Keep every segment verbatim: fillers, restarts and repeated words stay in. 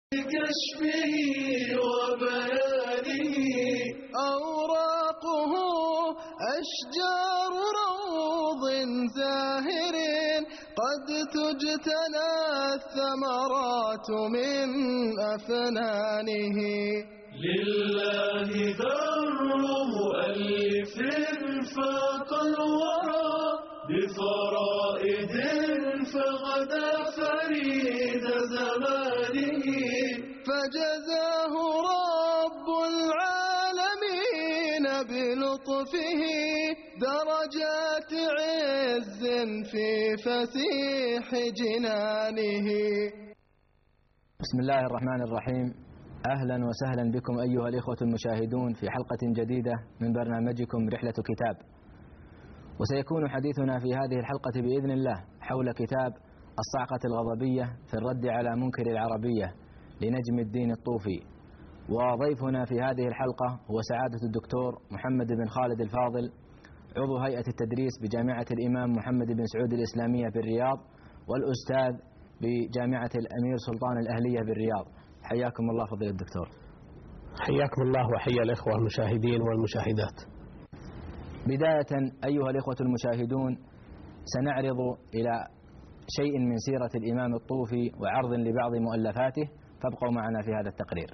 بكشفه وبيانه أوراقه أشجار روض زاهر قد تجتنى الثمرات من أفنانه لله در مؤلف فاق الورى بفرائد فغدا فريد زمانه فجزاه رب العالمين بلطفه درجات عز في فسيح جنانه. بسم الله الرحمن الرحيم. أهلا وسهلا بكم أيها الإخوة المشاهدون في حلقة جديدة من برنامجكم رحلة كتاب، وسيكون حديثنا في هذه الحلقة بإذن الله حول كتاب الصعقة الغضبية في الرد على منكر العربية لنجم الدين الطوفي. وضيفنا في هذه الحلقة هو سعادة الدكتور محمد بن خالد الفاضل، عضو هيئة التدريس بجامعة الإمام محمد بن سعود الإسلامية بالرياض، والأستاذ بجامعة الأمير سلطان الأهلية بالرياض. حياكم الله فضيلة الدكتور. حياكم الله وحيا الإخوة المشاهدين والمشاهدات. بداية أيها الإخوة المشاهدون، سنعرض إلى شيء من سيرة الإمام الطوفي وعرض لبعض مؤلفاته، فابقوا معنا في هذا التقرير.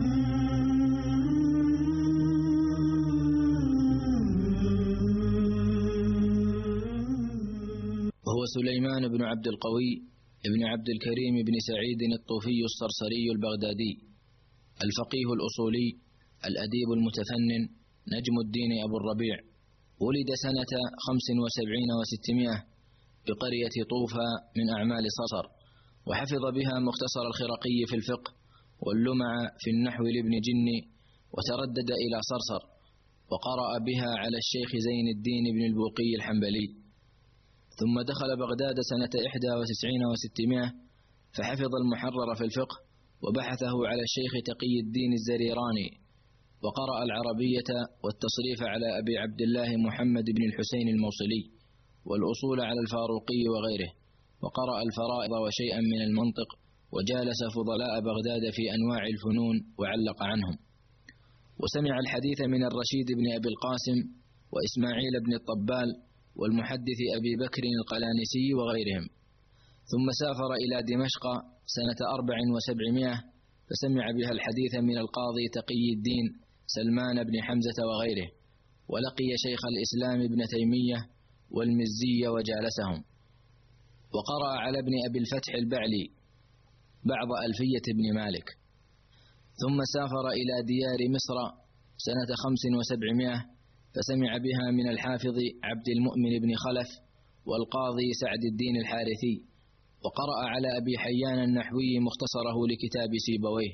وهو سليمان بن عبد القوي ابن عبد الكريم بن سعيد الطوفي الصرصري البغدادي، الفقيه الأصولي الأديب المتفنن نجم الدين أبو الربيع. ولد سنة خمس وسبعين وستمائة بقرية طوفى من أعمال صرصر، وحفظ بها مختصر الخرقي في الفقه واللمع في النحو لابن جني، وتردد إلى صرصر وقرأ بها على الشيخ زين الدين بن البوقي الحنبلي. ثم دخل بغداد سنة إحدى وتسعين وستمائة فحفظ المحرر في الفقه وبحثه على الشيخ تقي الدين الزريراني، وقرأ العربية والتصريف على أبي عبد الله محمد بن الحسين الموصلي، والأصول على الفاروقي وغيره، وقرأ الفرائض وشيئا من المنطق، وجالس فضلاء بغداد في أنواع الفنون وعلق عنهم. وسمع الحديث من الرشيد بن أبي القاسم وإسماعيل بن الطبال والمحدث أبي بكر القلانسي وغيرهم. ثم سافر إلى دمشق سنة أربع وسبعمائة فسمع بها الحديث من القاضي تقي الدين سلمان بن حمزة وغيره، ولقي شيخ الإسلام ابن تيمية والمزي وجالسهم، وقرأ على ابن أبي الفتح البعلي بعض ألفية ابن مالك. ثم سافر إلى ديار مصر سنة خمس وسبعمائة فسمع بها من الحافظ عبد المؤمن بن خلف والقاضي سعد الدين الحارثي، وقرأ على أبي حيان النحوي مختصره لكتاب سيبويه.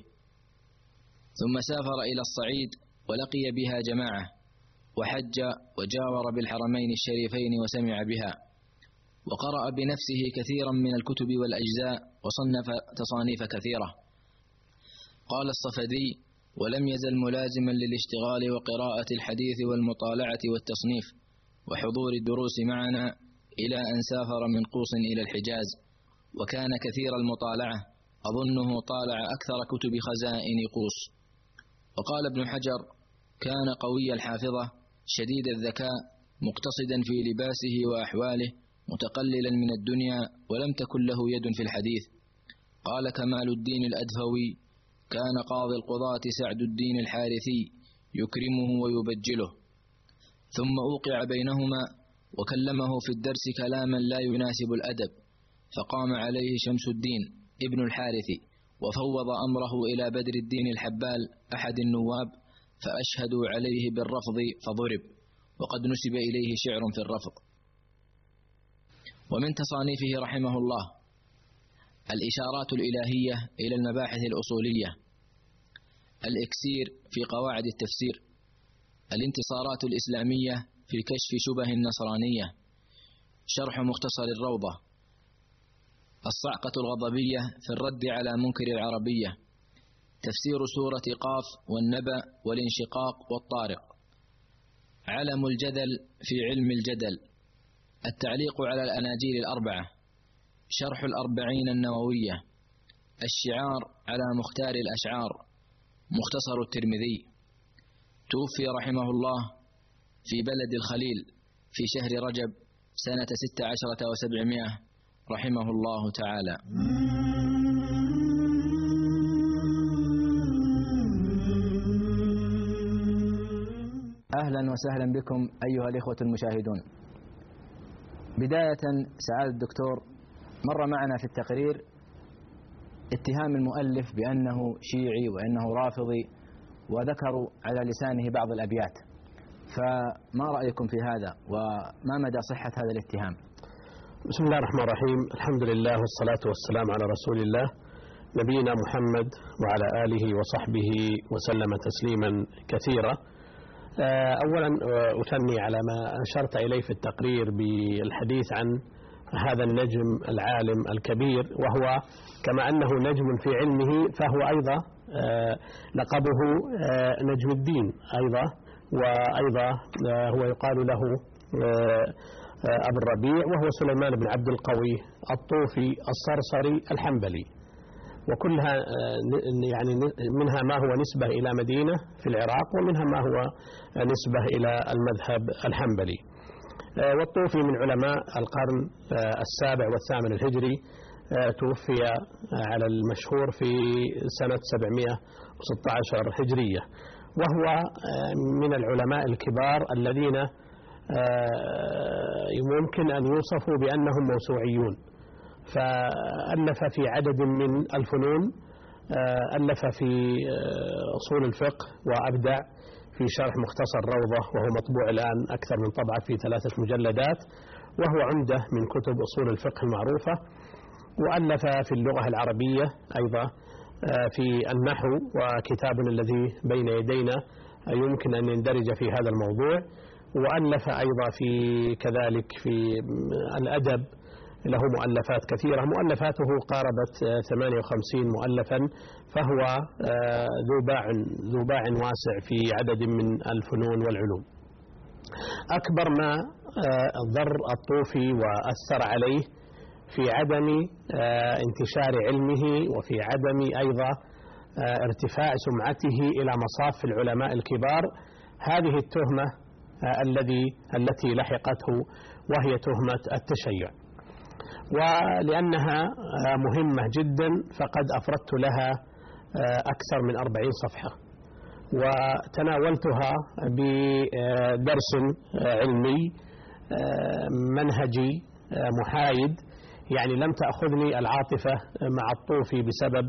ثم سافر إلى الصعيد ولقي بها جماعة، وحج وجاور بالحرمين الشريفين وسمع بها، وقرأ بنفسه كثيرا من الكتب والأجزاء، وصنف تصانيف كثيرة. قال الصفدي: ولم يزل ملازما للاشتغال وقراءة الحديث والمطالعة والتصنيف وحضور الدروس معنا إلى أن سافر من قوس إلى الحجاز، وكان كثير المطالعة، أظنه طالع أكثر كتب خزائن قوس. وقال ابن حجر: كان قوي الحافظة شديد الذكاء مقتصدا في لباسه وأحواله متقللا من الدنيا، ولم تكن له يد في الحديث. قال كمال الدين الأدفوي: كان قاضي القضاة سعد الدين الحارثي يكرمه ويبجله. ثم أوقع بينهما وكلمه في الدرس كلاما لا يناسب الأدب، فقام عليه شمس الدين ابن الحارثي وفوض أمره إلى بدر الدين الحبال أحد النواب، فأشهدوا عليه بالرفض فضرب، وقد نسب إليه شعر في الرفض. ومن تصانيفه رحمه الله الإشارات الإلهية إلى المباحث الأصولية، الإكسير في قواعد التفسير، الانتصارات الإسلامية في كشف شبه النصرانية، شرح مختصر الروضة، الصعقة الغضبية في الرد على منكر العربية، تفسير سورة قاف والنبأ والانشقاق والطارق، علم الجدل في علم الجدل، التعليق على الأناجيل الأربعة، شرح الأربعين النووية، الشعار على مختار الأشعار مختصر الترمذي، توفي رحمه الله في بلد الخليل في شهر رجب سنة ست عشرة وسبعمائة رحمه الله تعالى. أهلا وسهلا بكم أيها الإخوة المشاهدون. بداية سعادة الدكتور، مر معنا في التقرير اتهام المؤلف بأنه شيعي وأنه رافضي، وذكروا على لسانه بعض الأبيات، فما رأيكم في هذا وما مدى صحة هذا الاتهام؟ بسم الله الرحمن الرحيم، الحمد لله والصلاة والسلام على رسول الله نبينا محمد وعلى آله وصحبه وسلم تسليما كثيرا. أولا أثني على ما أشرت إليه في التقرير بالحديث عن هذا النجم العالم الكبير، وهو كما أنه نجم في علمه فهو أيضا لقبه نجم الدين أيضا، وأيضا هو يقال له أبو الربيع، وهو سليمان بن عبد القوي الطوفي الصرصري الحنبلي، وكلها يعني منها ما هو نسبة إلى مدينة في العراق، ومنها ما هو نسبة إلى المذهب الحنبلي. والطوفي من علماء القرن السابع والثامن الهجري، توفي على المشهور في سنة سبعمائة وستة عشر هجرية، وهو من العلماء الكبار الذين يمكن أن يوصفوا بأنهم موسوعيون، فألف في عدد من الفنون، ألف في أصول الفقه وأبدع في شرح مختصر روضة، وهو مطبوع الآن أكثر من طبعة في ثلاثة مجلدات، وهو عمدة من كتب أصول الفقه المعروفة. وألف في اللغة العربية أيضا في النحو، وكتاب الذي بين يدينا يمكن أن يندرج في هذا الموضوع. وألف أيضا في كذلك في الأدب، له مؤلفات كثيرة، مؤلفاته قاربت ثمانية وخمسين مؤلفا، فهو ذو باع ذو باع واسع في عدد من الفنون والعلوم. أكبر ما ضر الطوفي وأثر عليه في عدم انتشار علمه، وفي عدم أيضا ارتفاع سمعته إلى مصاف العلماء الكبار، هذه التهمة الذي التي لحقته، وهي تهمة التشيع. ولأنها مهمة جدا فقد أفردت لها أكثر من أربعين صفحة، وتناولتها بدرس علمي منهجي محايد، يعني لم تأخذني العاطفة مع الطوفي بسبب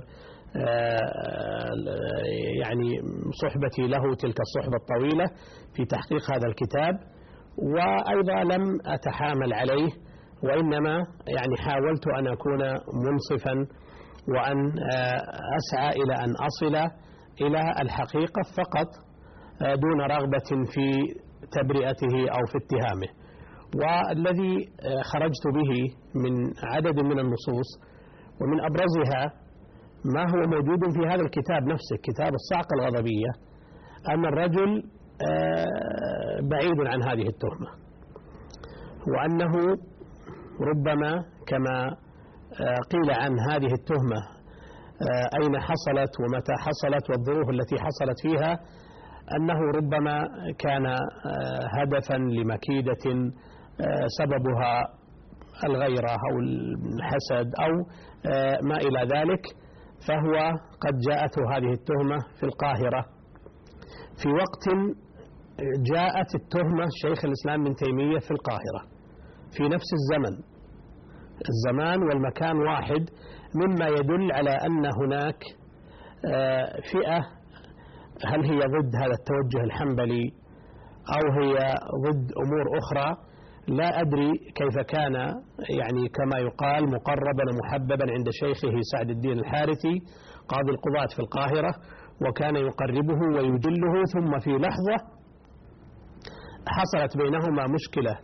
يعني صحبتي له تلك الصحبة الطويلة في تحقيق هذا الكتاب، وأيضا لم أتحامل عليه، وإنما يعني حاولت أن أكون منصفا، وأن أسعى إلى أن أصل إلى الحقيقة فقط دون رغبة في تبرئته أو في اتهامه. والذي خرجت به من عدد من النصوص، ومن أبرزها ما هو موجود في هذا الكتاب نفسه، كتاب الصعقة الغضبية، أن الرجل بعيد عن هذه التهمة، وأنه ربما كما قيل عن هذه التهمة أين حصلت ومتى حصلت والظروف التي حصلت فيها، أنه ربما كان هدفا لمكيدة سببها الغيرة أو الحسد أو ما إلى ذلك، فهو قد جاءته هذه التهمة في القاهرة في وقت جاءت التهمة شيخ الإسلام ابن تيمية في القاهرة في نفس الزمن، الزمان والمكان واحد، مما يدل على أن هناك فئة، هل هي ضد هذا التوجه الحنبلي أو هي ضد أمور أخرى، لا أدري كيف كان يعني كما يقال مقربا ومحببا عند شيخه سعد الدين الحارثي قاضي القضاة في القاهرة، وكان يقربه ويجله، ثم في لحظة حصلت بينهما مشكلة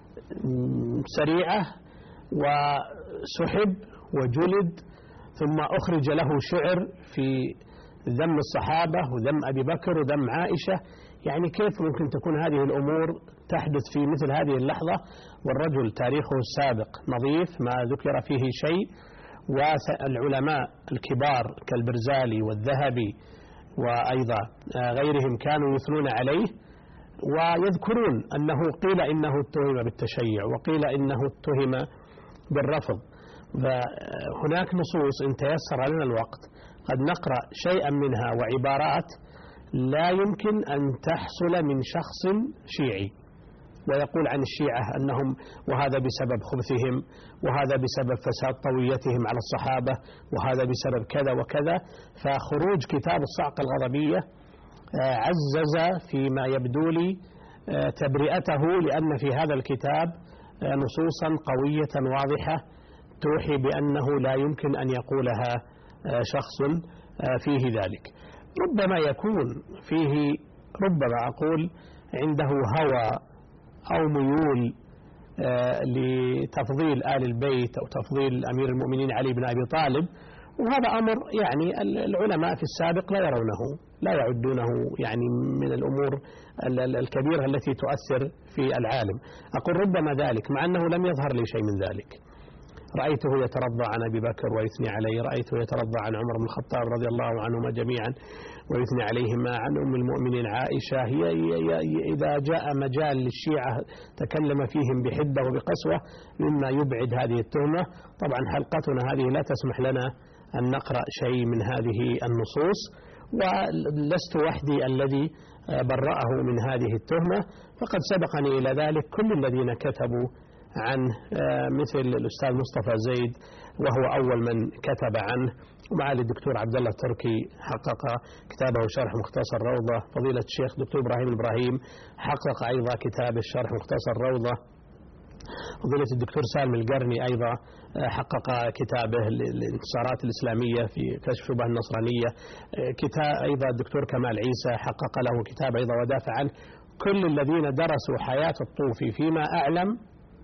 سريعة وسحب وجلد، ثم أخرج له شعر في ذم الصحابة وذم أبي بكر وذم عائشة. يعني كيف ممكن تكون هذه الأمور تحدث في مثل هذه اللحظة، والرجل تاريخه السابق نظيف ما ذكر فيه شيء، والعلماء الكبار كالبرزالي والذهبي وأيضا غيرهم كانوا يثنون عليه ويذكرون أنه قيل إنه اتهم بالتشيع وقيل إنه اتهم بالرفض. فهناك نصوص إن تيسر لنا الوقت قد نقرأ شيئا منها وعبارات لا يمكن أن تحصل من شخص شيعي ويقول عن الشيعة أنهم وهذا بسبب خبثهم وهذا بسبب فساد طويتهم على الصحابة وهذا بسبب كذا وكذا. فخروج كتاب الصعقة الغضبية عزز فيما يبدو لي تبرئته، لأن في هذا الكتاب نصوصا قوية واضحة توحي بأنه لا يمكن أن يقولها شخص فيه ذلك. ربما يكون فيه، ربما أقول عنده هوى أو ميول لتفضيل آل البيت أو تفضيل أمير المؤمنين علي بن أبي طالب، وهذا أمر يعني العلماء في السابق لا يرونه، لا يعدونه يعني من الأمور الكبيرة التي تؤثر في العالم. أقول ربما ذلك، مع أنه لم يظهر لي شيء من ذلك. رأيته يترضى عن أبي بكر ويثني عليه، رأيته يترضى عن عمر بن الخطاب رضي الله عنهما جميعا ويثني عليهما، عن أم المؤمنين عائشة. هي إذا جاء مجال للشيعة تكلم فيهم بحدة وبقسوة مما يبعد هذه التهمة. طبعا حلقتنا هذه لا تسمح لنا أن نقرأ شيء من هذه النصوص، ولست وحدي الذي برأه من هذه التهمة، فقد سبقني إلى ذلك كل الذين كتبوا عن مثل الأستاذ مصطفى زيد وهو أول من كتب عنه، ومعالي الدكتور عبد الله التركي حقق كتابه شرح مختصر روضة، فضيلة الشيخ دكتور إبراهيم الإبراهيم حقق أيضا كتاب الشرح مختصر روضة، فضيلة الدكتور سالم القرني أيضا حقق كتابه الانتصارات الإسلامية في كشف شبه النصرانية، كتاب أيضا الدكتور كمال عيسى حقق له كتاب أيضا ودافع عنه. كل الذين درسوا حياة الطوفي فيما أعلم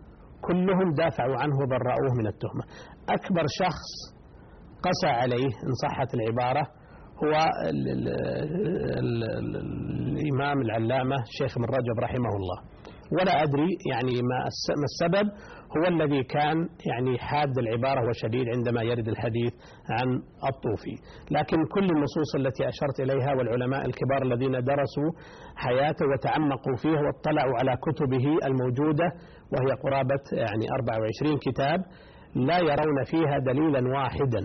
كلهم دافعوا عنه وبرأوه من التهمة. أكبر شخص قسى عليه إن صحت العبارة هو ال ال ال ال الإمام العلامة الشيخ ابن رجب رحمه الله، ولا أدري يعني ما السبب. هو الذي كان يعني حاد العبارة وشديد عندما يرد الحديث عن الطوفي. لكن كل النصوص التي أشرت إليها والعلماء الكبار الذين درسوا حياته وتعمقوا فيه واطلعوا على كتبه الموجودة وهي قرابة يعني أربعة وعشرين كتاب لا يرون فيها دليلا واحدا،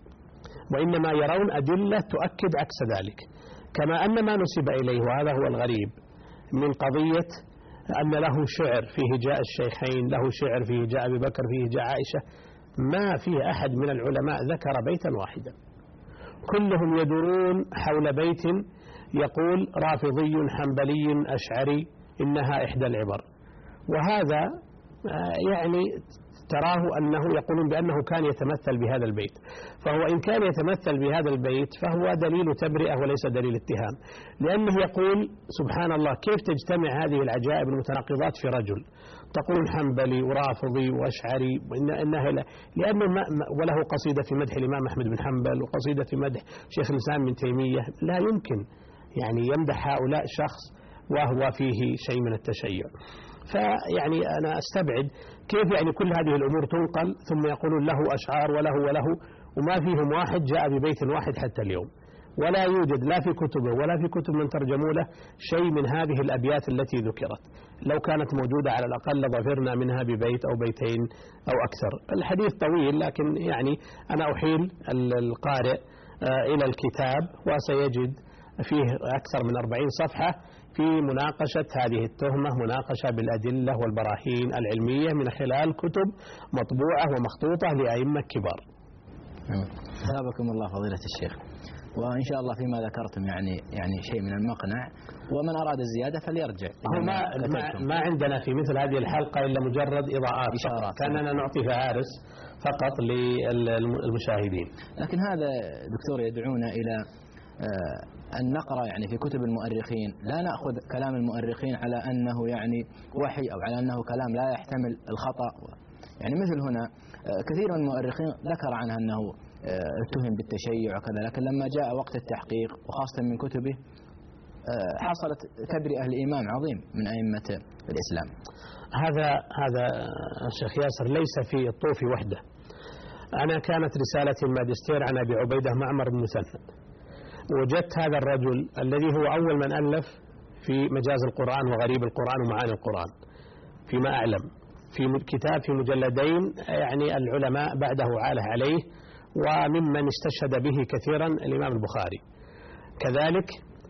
وإنما يرون أدلة تؤكد عكس ذلك. كما أن ما نسب إليه، وهذا هو الغريب، من قضية أن له شعر فيه جاء الشيخين، له شعر فيه جاء أبي بكر، فيه جاء عائشة، ما فيه أحد من العلماء ذكر بيتا واحدا، كلهم يدورون حول بيت يقول رافضي حنبلي أشعري إنها إحدى العبر. وهذا يعني تراه أنه يقولون بأنه كان يتمثل بهذا البيت، فهو إن كان يتمثل بهذا البيت فهو دليل تبرئة وليس دليل اتهام، لأنه يقول سبحان الله كيف تجتمع هذه العجائب المتناقضات في رجل، تقول حنبلي ورافضي وأشعري، إنها لأنه ما وله قصيدة في مدح الإمام أحمد بن حنبل وقصيدة في مدح شيخ الإسلام ابن تيمية، لا يمكن يعني يمدح هؤلاء شخص وهو فيه شيء من التشيع. فيعني أنا أستبعد كيف يعني كل هذه الأمور تنقل ثم يقولون له أشعار وله وله، وما فيهم واحد جاء ببيت واحد حتى اليوم، ولا يوجد لا في كتبه ولا في كتب من ترجموا له شيء من هذه الأبيات التي ذكرت. لو كانت موجودة على الأقل لظفرنا منها ببيت أو بيتين أو أكثر. الحديث طويل، لكن يعني أنا أحيل القارئ إلى الكتاب وسيجد فيه أكثر من أربعين صفحة في مناقشة هذه التهمة، مناقشة بالأدلة والبراهين العلمية من خلال كتب مطبوعة ومخطوطة لأئمة كبار. ثابكم الله فضيلة الشيخ، وإن شاء الله فيما ذكرتم يعني يعني شيء من المقنع، ومن أراد الزيادة فليرجع. ما, ما, ما عندنا في مثل هذه الحلقة إلا مجرد إضاءات إشارات، كأننا نعطي فهارس فقط للمشاهدين. لكن هذا دكتور يدعونا إلى أن نقرأ يعني في كتب المؤرخين، لا نأخذ كلام المؤرخين على أنه يعني وحي أو على أنه كلام لا يحتمل الخطأ. يعني مثل هنا كثير من المؤرخين ذكر عنها أنه اتهم بالتشيع وكذا، لكن لما جاء وقت التحقيق وخاصة من كتبه حصلت تبرئة لإمام عظيم من أئمة الإسلام. هذا هذا الشيخ ياسر ليس في الطوفي وحده. أنا كانت رسالة الماجستير عن أبي عبيدة معمر بن مثنى، وجدت هذا الرجل الذي هو أول من ألف في مجاز القرآن وغريب القرآن ومعاني القرآن فيما أعلم، في كتاب في مجلدين، يعني العلماء بعده عاله عليه، وممن استشهد به كثيرا الإمام البخاري. كذلك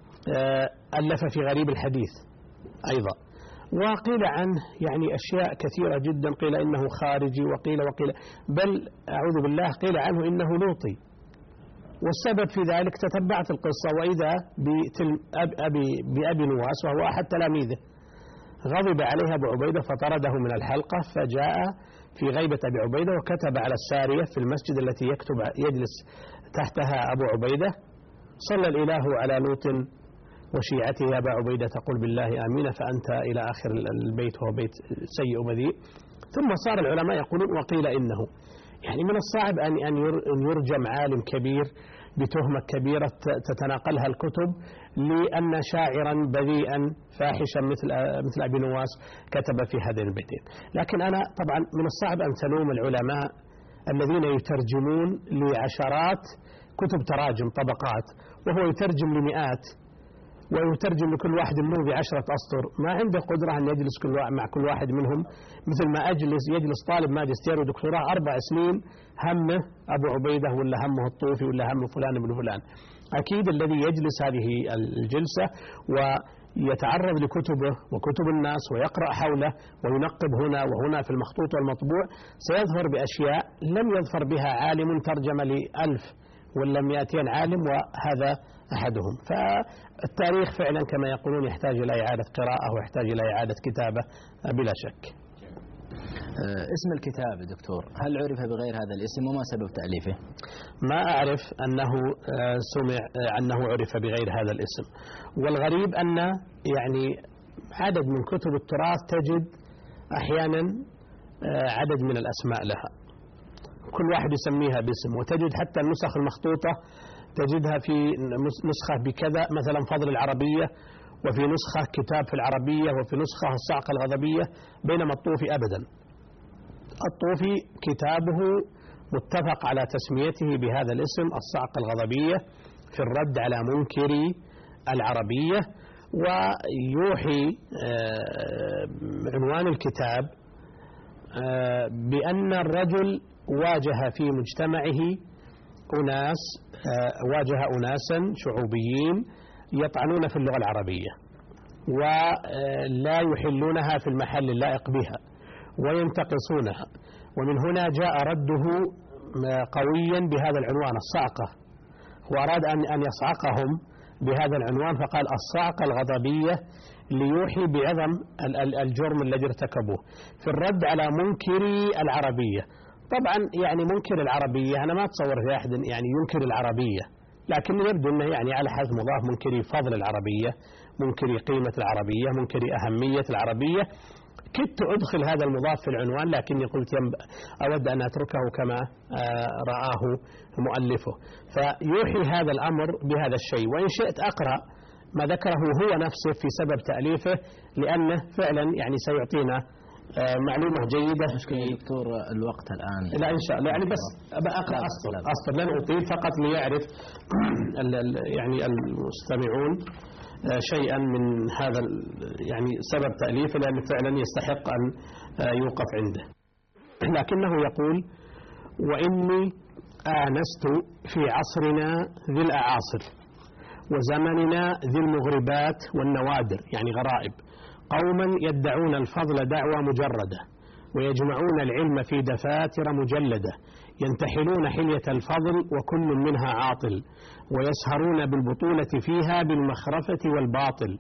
ألف في غريب الحديث أيضا، وقيل عنه يعني أشياء كثيرة جدا، قيل إنه خارجي، وقيل وقيل بل أعوذ بالله قيل عنه إنه لوطي. والسبب في ذلك تتبعت القصة، وإذا بأبي, بأبي نواس وهو أحد تلاميذه غضب عليه أبو عبيدة فطرده من الحلقة، فجاء في غيبة أبي عبيدة وكتب على السارية في المسجد التي يكتب يجلس تحتها أبو عبيدة: صلى الإله على لوط وشيعته يا أبا عبيدة قل بالله آمين فأنت إلى آخر البيت، وهو بيت سيء بذيء. ثم صار العلماء يقولون وقيل إنه، يعني من الصعب أن يرجم عالم كبير بتهمة كبيرة تتناقلها الكتب لأن شاعرا بذيئا فاحشا مثل مثل أبي نواس كتب في هذين البيتين. لكن أنا طبعا من الصعب أن تلوم العلماء الذين يترجمون لعشرات كتب تراجم طبقات، وهو يترجم لمئات ويترجم لكل واحد منهم بعشرة أسطر، ما عنده قدرة أن يجلس كل مع كل واحد منهم مثل ما أجلس يجلس طالب ماجستير ودكتوراه أربع سنين همه أبو عبيدة ولا همه الطوفي ولا همه فلان بن فلان. أكيد الذي يجلس هذه الجلسة ويتعرض لكتبه وكتب الناس ويقرأ حوله وينقب هنا وهنا في المخطوط والمطبوع سيظهر بأشياء لم يظفر بها عالم ترجم لألف ولا مئتين عالم، وهذا أحدهم. فالتاريخ فعلا كما يقولون يحتاج إلى إعادة قراءة ويحتاج إلى إعادة كتابة بلا شك. اسم الكتاب دكتور هل عرف بغير هذا الاسم، وما سبب تأليفه؟ ما أعرف أنه سمع أنه عرف بغير هذا الاسم، والغريب أن يعني عدد من كتب التراث تجد أحيانا عدد من الأسماء لها كل واحد يسميها باسم، وتجد حتى النسخ المخطوطة تجدها في نسخة بكذا، مثلا فضل العربية، وفي نسخة كتاب في العربية، وفي نسخة الصعقة الغضبية، بينما الطوفي أبدا. الطوفي كتابه متفق على تسميته بهذا الاسم الصعقة الغضبية في الرد على منكري العربية، ويوحي عنوان الكتاب بأن الرجل واجه في مجتمعه أناس واجه أناسا شعوبيين يطعنون في اللغة العربية ولا يحلونها في المحل اللائق بها وينتقصونها، ومن هنا جاء رده قويا بهذا العنوان الصعقة، وأراد أن يصعقهم بهذا العنوان فقال الصعقة الغضبية ليوحي بعظم الجرم الذي ارتكبوه في الرد على منكري العربية. طبعا يعني منكر العربية أنا ما أتصور في أحد يعني ينكر العربية، لكن يبدو أنه يعني على حد مضاف منكري فضل العربية، منكري قيمة العربية، منكري أهمية العربية. كدت أدخل هذا المضاف في العنوان لكني قلت أود أن أتركه كما رآه مؤلفه، فيوحي هذا الأمر بهذا الشيء. وإن شئت أقرأ ما ذكره هو نفسه في سبب تأليفه لأنه فعلا يعني سيعطينا معلومة جيدة. مشكلة دكتور الوقت الآن لا إن شاء الله يعني بس أقرأ أسطر أسطر لن أطيل فقط ليعرف يعني المستمعون شيئا من هذا يعني سبب تأليفه، لأنه فعلا يستحق أن يوقف عنده. لكنه يقول وإني آنست في عصرنا ذي الأعاصر وزمننا ذي المغربات والنوادر يعني غرائب قوما يدعون الفضل دعوى مجردة ويجمعون العلم في دفاتر مجلدة ينتحلون حلية الفضل وكل منها عاطل ويسهرون بالبطولة فيها بالمخرفة والباطل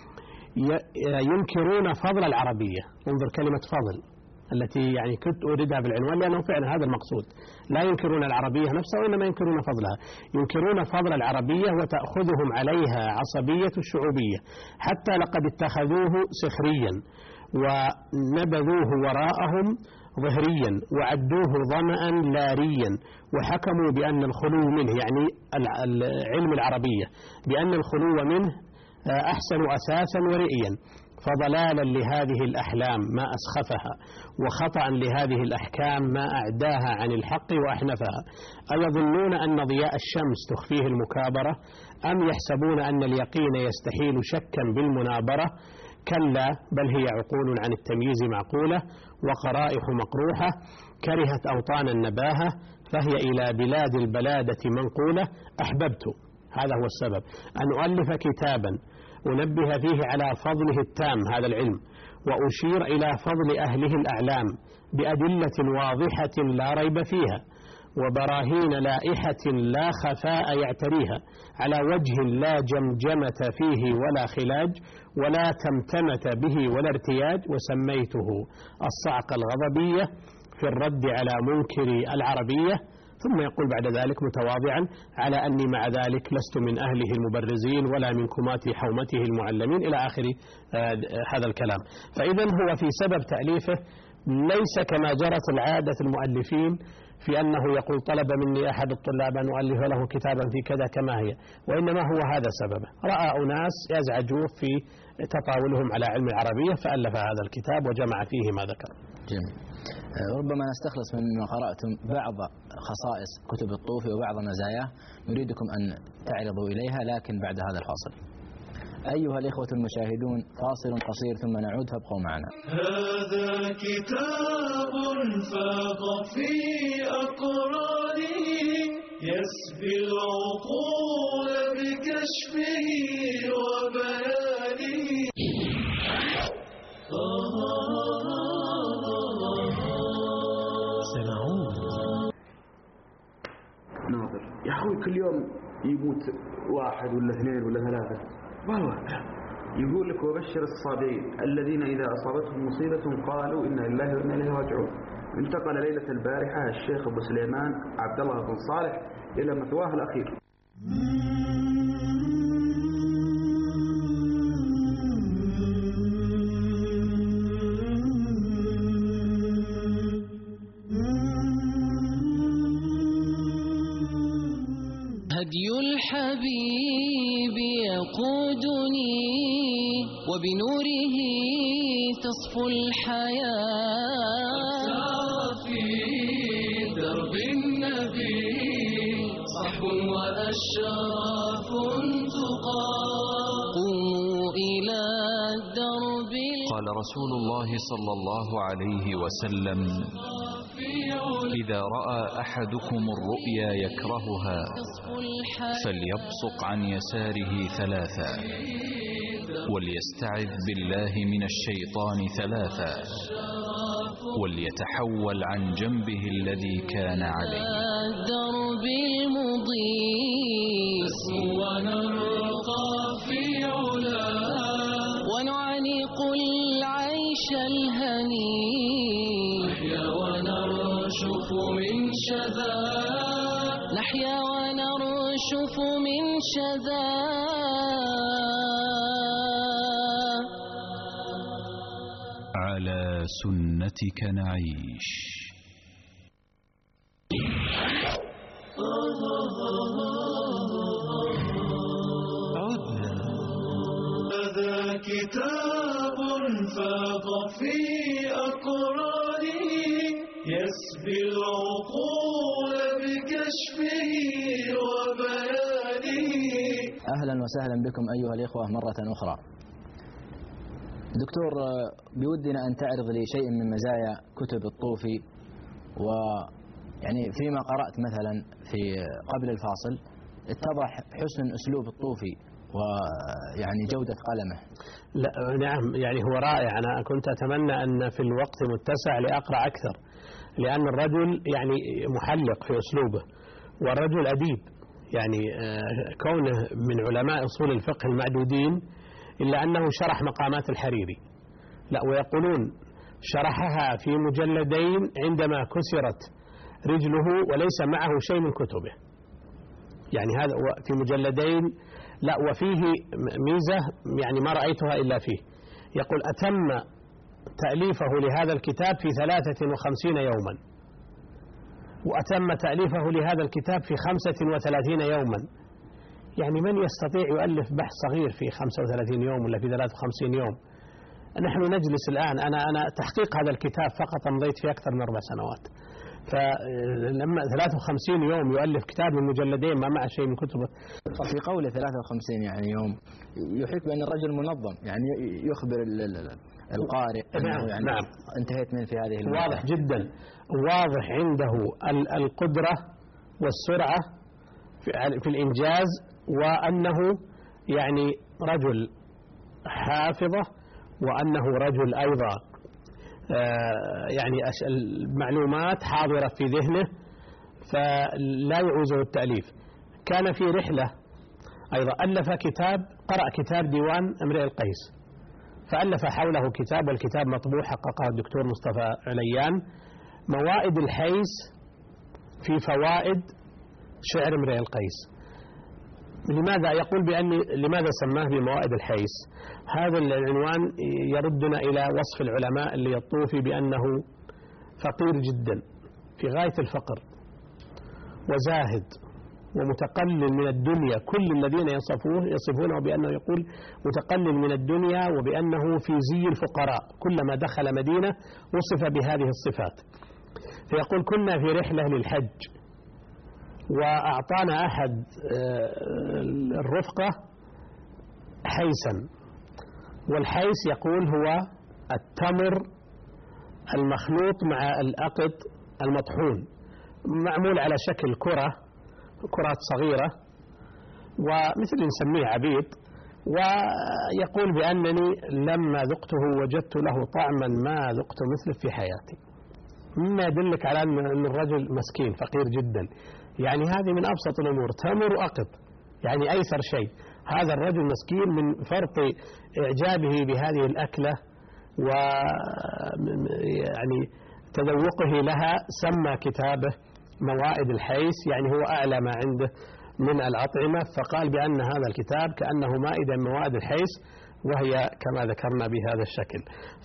ينكرون فضل العربية. انظر كلمة فضل التي يعني كنت أريدها بالعنوان لأنه فعلا هذا المقصود، لا ينكرون العربية نفسها وإنما ينكرون فضلها. ينكرون فضل العربية وتأخذهم عليها عصبية الشعوبية حتى لقد اتخذوه سخريا ونبذوه وراءهم ظهريا وعدوه ظمأ لاريا وحكموا بأن الخلو منه يعني علم العربية بأن الخلو منه أحسن أساسا ورئيا فضلالا لهذه الأحلام ما أسخفها، وخطأ لهذه الأحكام ما أعداها عن الحق وأحنفها. أيظنون أن ضياء الشمس تخفيه المكابرة، أم يحسبون أن اليقين يستحيل شكا بالمنابرة؟ كلا، بل هي عقول عن التمييز معقولة، وقرائح مقروحة، كرهت أوطان النباهة، فهي إلى بلاد البلادة منقولة. أحببت، هذا هو السبب، أن أؤلف كتابا أنبه فيه على فضله التام هذا العلم، وأشير إلى فضل أهله الأعلام بأدلة واضحة لا ريب فيها، وبراهين لائحة لا خفاء يعتريها، على وجه لا جمجمة فيه ولا خلاج، ولا تمتمة به ولا ارتياج. وسميته الصعق الغضبية في الرد على منكر العربية. ثم يقول بعد ذلك متواضعا على أني مع ذلك لست من أهله المبرزين ولا من كمات حومته المعلمين إلى آخر هذا الكلام. فإذا هو في سبب تأليفه ليس كما جرت العادة المؤلفين في أنه يقول طلب مني أحد الطلاب أن أؤلف له كتابا في كذا كما هي، وإنما هو هذا سببه، رأى أناس يزعجوا في تطاولهم على علم العربية فألف هذا الكتاب وجمع فيه ما ذكر. جميل. ربما نستخلص مما قرأتم بعض خصائص كتب الطوفي وبعض مزاياه، نريدكم أن تعرضوا إليها لكن بعد هذا الفاصل. أيها الإخوة المشاهدون، فاصل قصير ثم نعود، فابقوا معنا. هذا كتاب فاض في أقرانه، يسبي العقول بكشفه وبيانه. ناظر يا أخوي، كل يوم يموت واحد ولا اثنين ولا ثلاثة، والله يقول لك وبشر الصابرين الذين إذا أصابتهم مصيبة قالوا إنا لله وإنا إليه راجعون. انتقل ليلة البارحة الشيخ أبو سليمان عبد الله بن صالح إلى مثواه الأخير. هدي الحبيب يقودني وبنوره تصفو الحياة، في درب النبي صحب وأشراف تقى. قوموا إلى الدرب. قال رسول الله صلى الله عليه وسلم: إذا رأى أحدكم الرؤيا يكرهها فليبصق عن يساره ثلاثا، وليستعذ بالله من الشيطان ثلاثا، وليتحول عن جنبه الذي كان عليه. الدرب المضيء ونرقى في علا، ونعانق العيش الهني، نحيا ونرشف من شذا، نحيا ونرشف من شذا. على سنتك نعيش. عدنا. هذا كتاب فاض في أقرانه، يسبي العقول بكشفه وبيانه. أهلا وسهلا بكم أيها الإخوة مرة أخرى. دكتور، بودنا أن تعرض لي شيء من مزايا كتب الطوفي، ويعني فيما قرأت مثلا في قبل الفاصل اتضح حسن أسلوب الطوفي ويعني جودة قلمه. لا نعم، يعني هو رائع. أنا كنت أتمنى أن في الوقت متسع لأقرأ أكثر، لأن الرجل يعني محلق في أسلوبه، والرجل أديب، يعني كونه من علماء أصول الفقه المعدودين، إلا أنه شرح مقامات الحريري. لا، ويقولون شرحها في مجلدين عندما كسرت رجله وليس معه شيء من كتبه، يعني هذا في مجلدين. لا، وفيه ميزة يعني ما رأيتها إلا فيه. يقول أتم تأليفه لهذا الكتاب في ثلاثة وخمسين يوما، وأتم تأليفه لهذا الكتاب في خمسة وثلاثين يوما. يعني من يستطيع يؤلف بحث صغير في خمسة وثلاثين يوم ولا في ثلاثة وخمسين يوم؟ نحن نجلس الآن، أنا أنا تحقيق هذا الكتاب فقط مضيت فيه أكثر من أربع سنوات. فلما ثلاثة وخمسين يوم يؤلف كتاب من مجلدين ما معه شيء من كتبه. في قوله ثلاثة وخمسين يعني يوم يحيط بأن الرجل منظم، يعني يخبر القارئ نعم يعني نعم انتهيت من في هذه المادة. واضح جدا، واضح عنده القدرة والسرعة في الإنجاز، وأنه يعني رجل حافظة، وأنه رجل أيضا يعني المعلومات حاضرة في ذهنه فلا يعوزه التأليف. كان في رحلة أيضا ألف كتاب، قرأ كتاب ديوان امرئ القيس فألف حوله كتاب، والكتاب مطبوع حققه الدكتور مصطفى عليان، موائد الحيس في فوائد شعر امرئ القيس. لماذا يقول بأني لماذا سماه بموائد الحيس؟ هذا العنوان يردنا إلى وصف العلماء اللي يطوفي بأنه فقير جدا في غاية الفقر وزاهد ومتقلل من الدنيا. كل الذين يصفوه يصفونه بأنه يقول متقلل من الدنيا، وبأنه في زي الفقراء، كلما دخل مدينة وصف بهذه الصفات. فيقول كنا في رحلة للحج، وأعطانا أحد الرفقة حيسا، والحيس يقول هو التمر المخلوط مع الأقط المطحون، معمول على شكل كرة كرات صغيرة، ومثل نسميه عبيد. ويقول بأنني لما ذقته وجدت له طعما ما ذقت مثله في حياتي، مما يدلك على أن الرجل مسكين فقير جدا. يعني هذه من أبسط الأمور، تمر وأقط يعني أيسر شيء. هذا الرجل مسكين من فرط إعجابه بهذه الأكلة ويعني تذوقه لها سمى كتابه موائد الحيس، يعني هو أعلى ما عنده من الأطعمة، فقال بأن هذا الكتاب كأنه مائدة من موائد الحيس، وهي كما ذكرنا بهذا الشكل.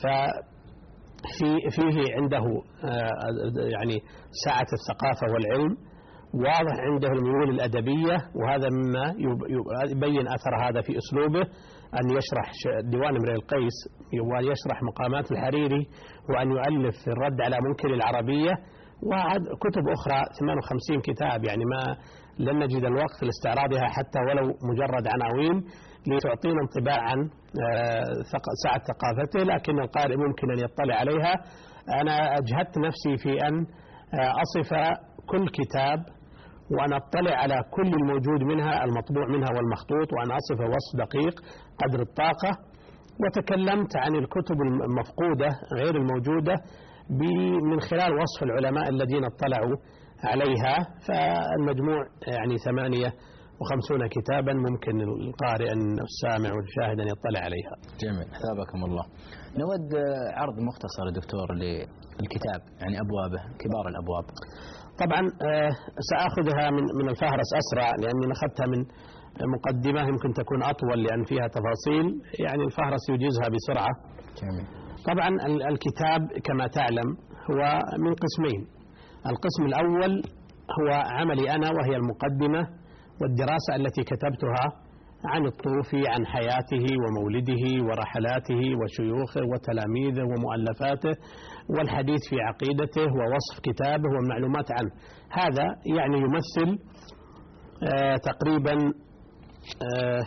ففي فيه عنده يعني سعة الثقافة والعلم، واضح عنده الميول الأدبية، وهذا مما يبين أثر هذا في أسلوبه، أن يشرح ديوان امرئ القيس وأن يشرح مقامات الحريري، وأن يؤلف الرد على منكر العربية، وكتب أخرى ثمانية وخمسين كتاب، يعني ما لن نجد الوقت لاستعراضها حتى ولو مجرد عناوين لتعطينا انطباع عن سعة ثقافته، لكن القارئ ممكن أن يطلع عليها. أنا أجهدت نفسي في أن أصف كل كتاب وأن أطلع على كل الموجود منها، المطبوع منها والمخطوط، وأن أصف وصف دقيق قدر الطاقة. وتكلمت عن الكتب المفقودة غير الموجودة من خلال وصف العلماء الذين اطلعوا عليها، فالمجموع يعني ثمانية وخمسون كتابا ممكن القارئ السامع والشاهد أن يطلع عليها. جميل، أثابكم الله. نود عرض مختصر دكتور للكتاب، يعني أبوابه، كبار الأبواب. طبعا سأخذها من من الفهرس أسرع، لأني أخذتها من مقدمة يمكن تكون أطول لأن فيها تفاصيل، يعني الفهرس يجيزها بسرعة. جميل. طبعا الكتاب كما تعلم هو من قسمين. القسم الأول هو عملي أنا، وهي المقدمة والدراسة التي كتبتها عن الطوفي، عن حياته ومولده ورحلاته وشيوخه وتلاميذه ومؤلفاته، والحديث في عقيدته ووصف كتابه والمعلومات عنه. هذا يعني يمثل آه تقريبا آه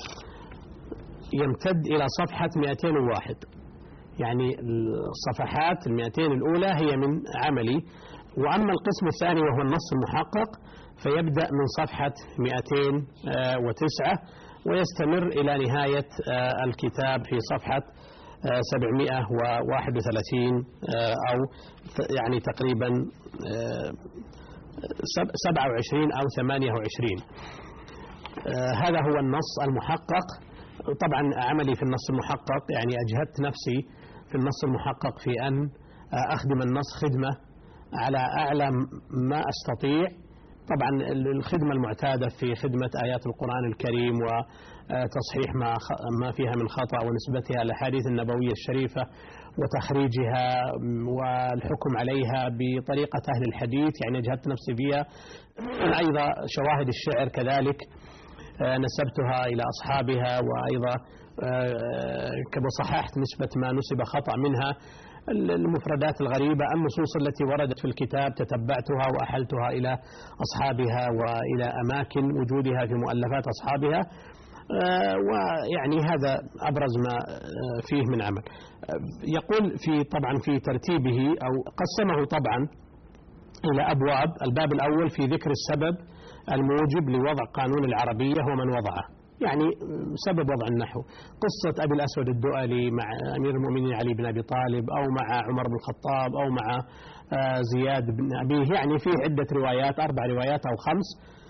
يمتد إلى صفحة مئتين وواحد، يعني الصفحات المئتين الأولى هي من عملي. وأما القسم الثاني وهو النص المحقق فيبدأ من صفحة مئتين وتسعة ويستمر إلى نهاية الكتاب في صفحة سبعمائة وواحد وثلاثين، أو يعني تقريبا سبعة وعشرين أو ثمانية وعشرين. هذا هو النص المحقق. طبعا عملي في النص المحقق يعني أجهدت نفسي في النص المحقق في أن أخدم النص خدمة على أعلى ما أستطيع. طبعا الخدمة المعتادة في خدمة آيات القرآن الكريم وتصحيح ما ما فيها من خطأ ونسبتها للأحاديث النبوية الشريفة وتخريجها والحكم عليها بطريقة أهل الحديث، يعني أجهدت نفسي فيها. أيضا شواهد الشعر كذلك نسبتها إلى أصحابها، وأيضا وصححت نسبة ما نسب خطأ منها. المفردات الغريبة، النصوص التي وردت في الكتاب تتبعتها وأحلتها إلى أصحابها وإلى أماكن وجودها في مؤلفات أصحابها، ويعني هذا أبرز ما فيه من عمل. يقول في طبعا في ترتيبه أو قسمه طبعا إلى أبواب. الباب الأول في ذكر السبب الموجب لوضع قانون العربية ومن وضعه، يعني سبب وضع النحو، قصة أبي الأسود الدؤلي مع أمير المؤمنين علي بن أبي طالب، أو مع عمر بن الخطاب، أو مع زياد بن أبيه، يعني فيه عدة روايات، أربع روايات أو خمس،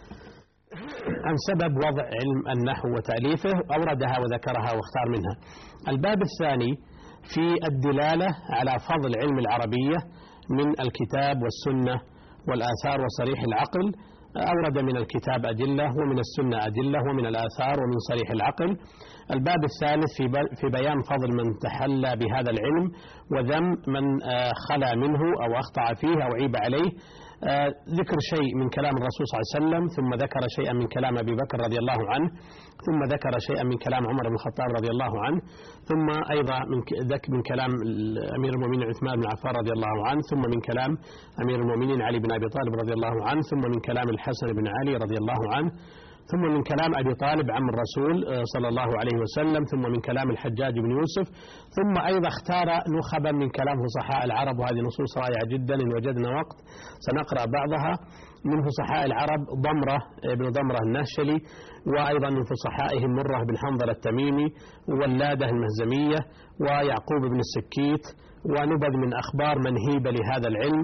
عن سبب وضع علم النحو وتأليفه، أوردها وذكرها واختار منها. الباب الثاني في الدلالة على فضل علم العربية من الكتاب والسنة والآثار وصريح العقل، أورد من الكتاب أدلة ومن السنة أدلة ومن الآثار ومن صريح العقل. الباب الثالث في بيان فضل من تحلى بهذا العلم وذم من خلا منه أو أخطأ فيه أو عيب عليه. ذكر شيء من كلام الرسول صلى الله عليه وسلم، ثم ذكر شيئا من كلام أبي بكر رضي الله عنه، ثم ذكر شيئا من كلام عمر بن الخطاب رضي الله عنه، ثم أيضا من من كلام أمير المؤمنين عثمان بن عفان رضي الله عنه، ثم من كلام أمير المؤمنين علي بن أبي طالب رضي الله عنه، ثم من كلام الحسن بن علي رضي الله عنه، ثم من كلام أبي طالب عم الرسول صلى الله عليه وسلم، ثم من كلام الحجاج بن يوسف، ثم أيضا اختار نخبا من كلام فصحاء العرب، وهذه نصوص رائعة جدا إن وجدنا وقت سنقرأ بعضها. من فصحاء العرب ضمرة بن ضمرة النهشلي، وأيضا من فصحائهم مرة بن حنظل التميمي، وولادة المهزمية، ويعقوب بن السكيت، ونبذ من أخبار من هيب لهذا العلم،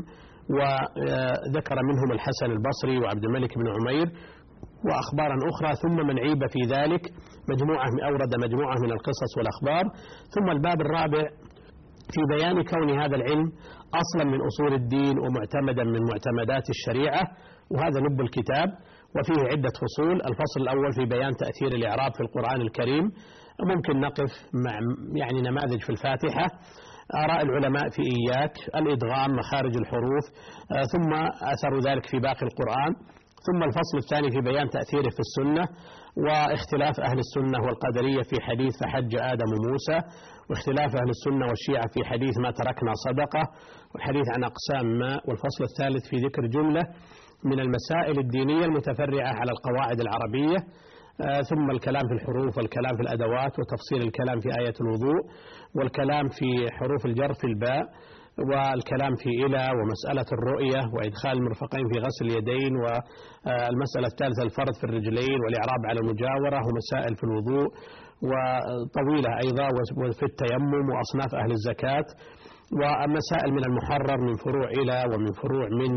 وذكر منهم الحسن البصري وعبد الملك بن عمير وأخبارا أخرى، ثم من عيب في ذلك مجموعة أورد مجموعة من القصص والأخبار. ثم الباب الرابع في بيان كون هذا العلم أصلا من أصول الدين ومعتمدا من معتمدات الشريعة، وهذا لب الكتاب، وفيه عدة فصول. الفصل الأول في بيان تأثير الإعراب في القرآن الكريم، ممكن نقف مع يعني نماذج في الفاتحة، آراء العلماء في إياك، الإدغام، مخارج الحروف، ثم أثر ذلك في باقي القرآن. ثم الفصل الثاني في بيان تأثيره في السنة، واختلاف أهل السنة والقدرية في حديث فحج آدم وموسى، واختلاف أهل السنة والشيعة في حديث ما تركنا صدقة، والحديث عن أقسام ما. والفصل الثالث في ذكر جملة من المسائل الدينية المتفرعة على القواعد العربية، آه ثم الكلام في الحروف والكلام في الأدوات، وتفصيل الكلام في آية الوضوء، والكلام في حروف الجر في الباء، والكلام في إلى، ومسألة الرؤية، وإدخال المرفقين في غسل اليدين، والمسألة الثالثة الفرض في الرجلين، والإعراب على المجاورة، ومسائل في الوضوء، وطويلة أيضا، وفي التيمم، وأصناف أهل الزكاة، ومسائل من المحرر من فروع إلى ومن فروع من،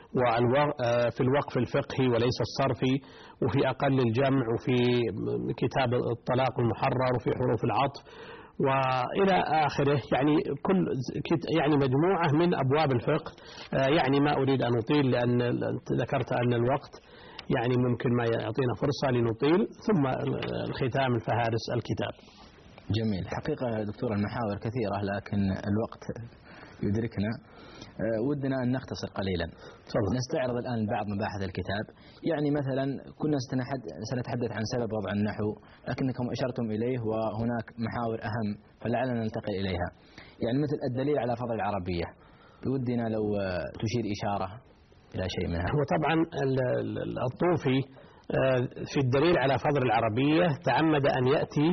وفي الوقف الفقهي وليس الصرفي، وفي أقل الجمع، وفي كتاب الطلاق المحرر، وفي حروف العطف، وإلى آخره. يعني كل يعني مجموعة من أبواب الفقه. يعني ما أريد أن أطيل لأن ذكرت أن الوقت يعني ممكن ما يعطينا فرصة لنطيل. ثم الختام الفهارس الكتاب. جميل. حقيقة دكتور المحاور كثيرة لكن الوقت يدركنا. ودنا أن نختصر قليلا. طبعا. نستعرض الآن بعض مباحث الكتاب. يعني مثلا كنا سنتحدث عن سبب وضع النحو، لكنكم أشرتم إليه وهناك محاور أهم فلعلنا ننتقل إليها. يعني مثل الدليل على فضل العربية، بودنا لو تشير إشارة إلى شيء منها. وطبعا الطوفي في الدليل على فضل العربية تعمد أن يأتي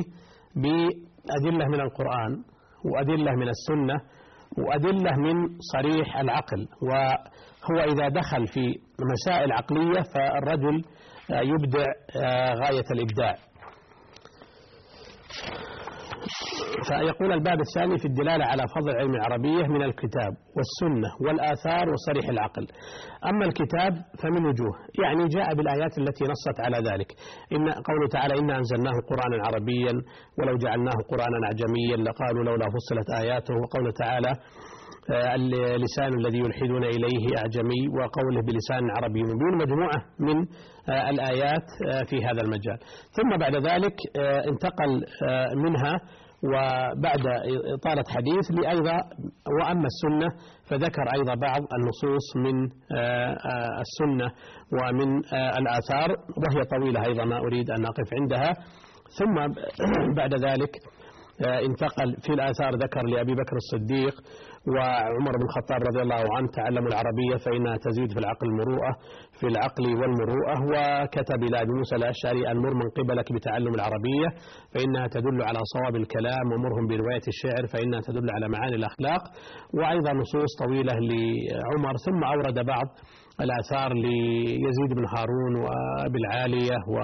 بأدلة من القرآن وأدلة من السنة وأدلة من صريح العقل. وهو إذا دخل في مسائل عقلية فالرجل يبدع غاية الإبداع. فيقول الباب الثاني في الدلالة على فضل علم العربية من الكتاب والسنة والآثار وصريح العقل. أما الكتاب فمن وجوه، يعني جاء بالآيات التي نصت على ذلك. إن قوله تعالى إنا أنزلناه قرآنا عربيا ولو جعلناه قرآنا أعجميا لقالوا لولا فصلت آياته. وقوله تعالى اللسان الذي يلحدون إليه أعجمي وقوله بلسان عربي مبين، مجموعة من الآيات في هذا المجال. ثم بعد ذلك انتقل منها وبعد إطالة حديث لأيضا وأما السنة فذكر أيضا بعض النصوص من السنة ومن الآثار وهي طويلة أيضا ما أريد أن أقف عندها. ثم بعد ذلك انتقل في الآثار ذكر لأبي بكر الصديق وعمر بن الخطاب رضي الله عنه تعلموا العربية فإنها تزيد في العقل المروءة في العقل والمروءة، وكتب إلى أبي موسى الأشعري أن مر من قبلك بتعلم العربية فإنها تدل على صواب الكلام، ومرهم برواية الشعر فإنها تدل على معاني الأخلاق، وأيضا نصوص طويلة لعمر. ثم أورد بعض الآثار ليزيد بن هارون وأبي العالية و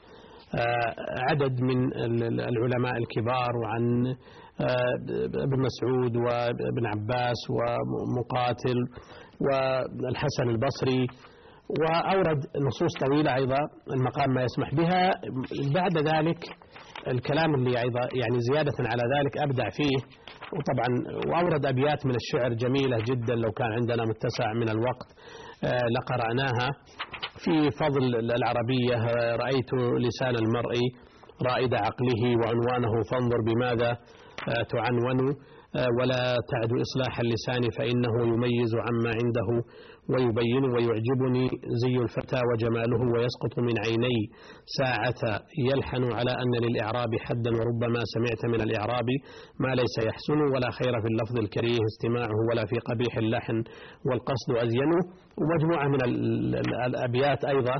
عدد من العلماء الكبار وعن ابن مسعود وابن عباس ومقاتل والحسن البصري، وأورد نصوص طويلة أيضا المقام ما يسمح بها. بعد ذلك الكلام اللي أيضا يعني زيادة على ذلك أبدع فيه، وطبعا وأورد أبيات من الشعر جميلة جدا لو كان عندنا متسع من الوقت لقرأناها في فضل العربية. رأيت لسان المرء رائد عقله وعنوانه فانظر بماذا تعنون، ولا تعد إصلاح اللسان فإنه يميز عما عنده ويبين، ويعجبني زي الفتى وجماله ويسقط من عيني ساعة يلحن على أن للإعراب حدا، وربما سمعت من الإعراب ما ليس يحسن، ولا خير في اللفظ الكريه استماعه ولا في قبيح اللحن والقصد أزين. ومجموعة من الأبيات أيضا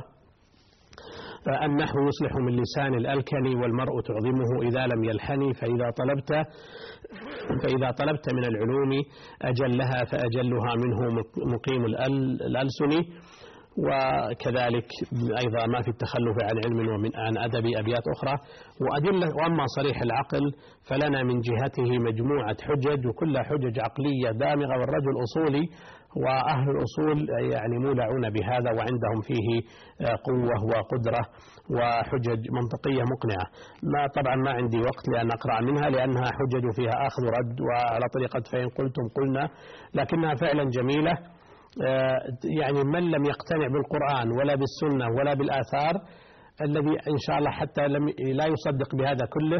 النحو يصلح من لسان الألكن والمرء تعظمه إذا لم يلحن، فإذا طلبت فإذا طلبت من العلوم أجلها فأجلها منه مقيم الألسن. وكذلك أيضا ما في التخلف عن علم ومن عن أدب أبيات أخرى وأدلة. وأما صريح العقل فلنا من جهته مجموعة حجج، وكل حجج عقلية دامغة، والرجل أصولي وأهل الأصول يعني مولعون بهذا وعندهم فيه قوة وقدرة وحجج منطقية مقنعة. ما طبعا ما عندي وقت لأن أقرأ منها لأنها حجج فيها أخذ ورد وعلى طريقة فإن قلتم قلنا، لكنها فعلا جميلة. يعني من لم يقتنع بالقرآن ولا بالسنة ولا بالآثار الذي إن شاء الله حتى لم لا يصدق بهذا كله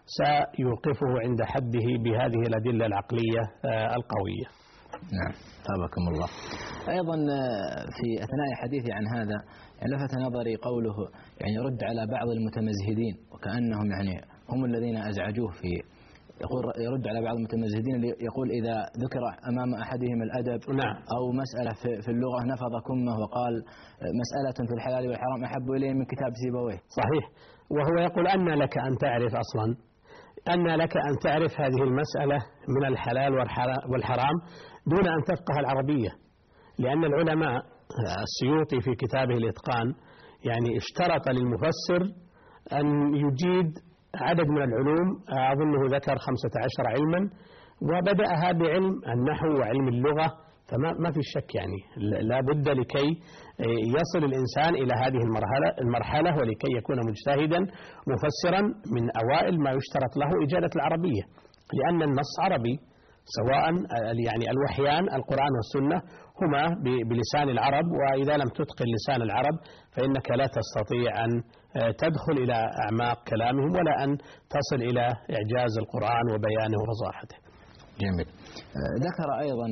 سيوقفه عند حده بهذه الأدلة العقلية القوية. نعم طابكم الله. أيضا في أثناء حديثي عن هذا لفت نظري قوله يعني يرد على بعض المتمزهدين وكأنهم يعني هم الذين أزعجوه في يقول يرد على بعض المتمزهدين اللي يقول إذا ذكر أمام أحدهم الأدب نعم. أو مسألة في اللغة نفض كمه وقال مسألة في الحلال والحرام أحب إليه من كتاب سيبويه. صحيح. وهو يقول أن لك أن تعرف أصلا أن لك أن تعرف هذه المسألة من الحلال والحرام دون أن تفقه العربية، لأن العلماء السيوطي في كتابه الإتقان يعني اشترط للمفسر أن يجيد عدد من العلوم، أظنه ذكر خمسة عشر علما، وبدأها بعلم النحو وعلم اللغة، فما ما في شك يعني لا بد لكي يصل الإنسان إلى هذه المرحلة المرحلة ولكي يكون مجتهدا مفسرا من أوائل ما يشترط له إجادة العربية، لأن النص عربي سواء يعني الوحيان القرآن والسنة هما بلسان العرب، وإذا لم تتقن لسان العرب فإنك لا تستطيع أن تدخل إلى أعماق كلامهم ولا أن تصل إلى إعجاز القرآن وبيانه وفصاحته. جميل. ذكر أيضا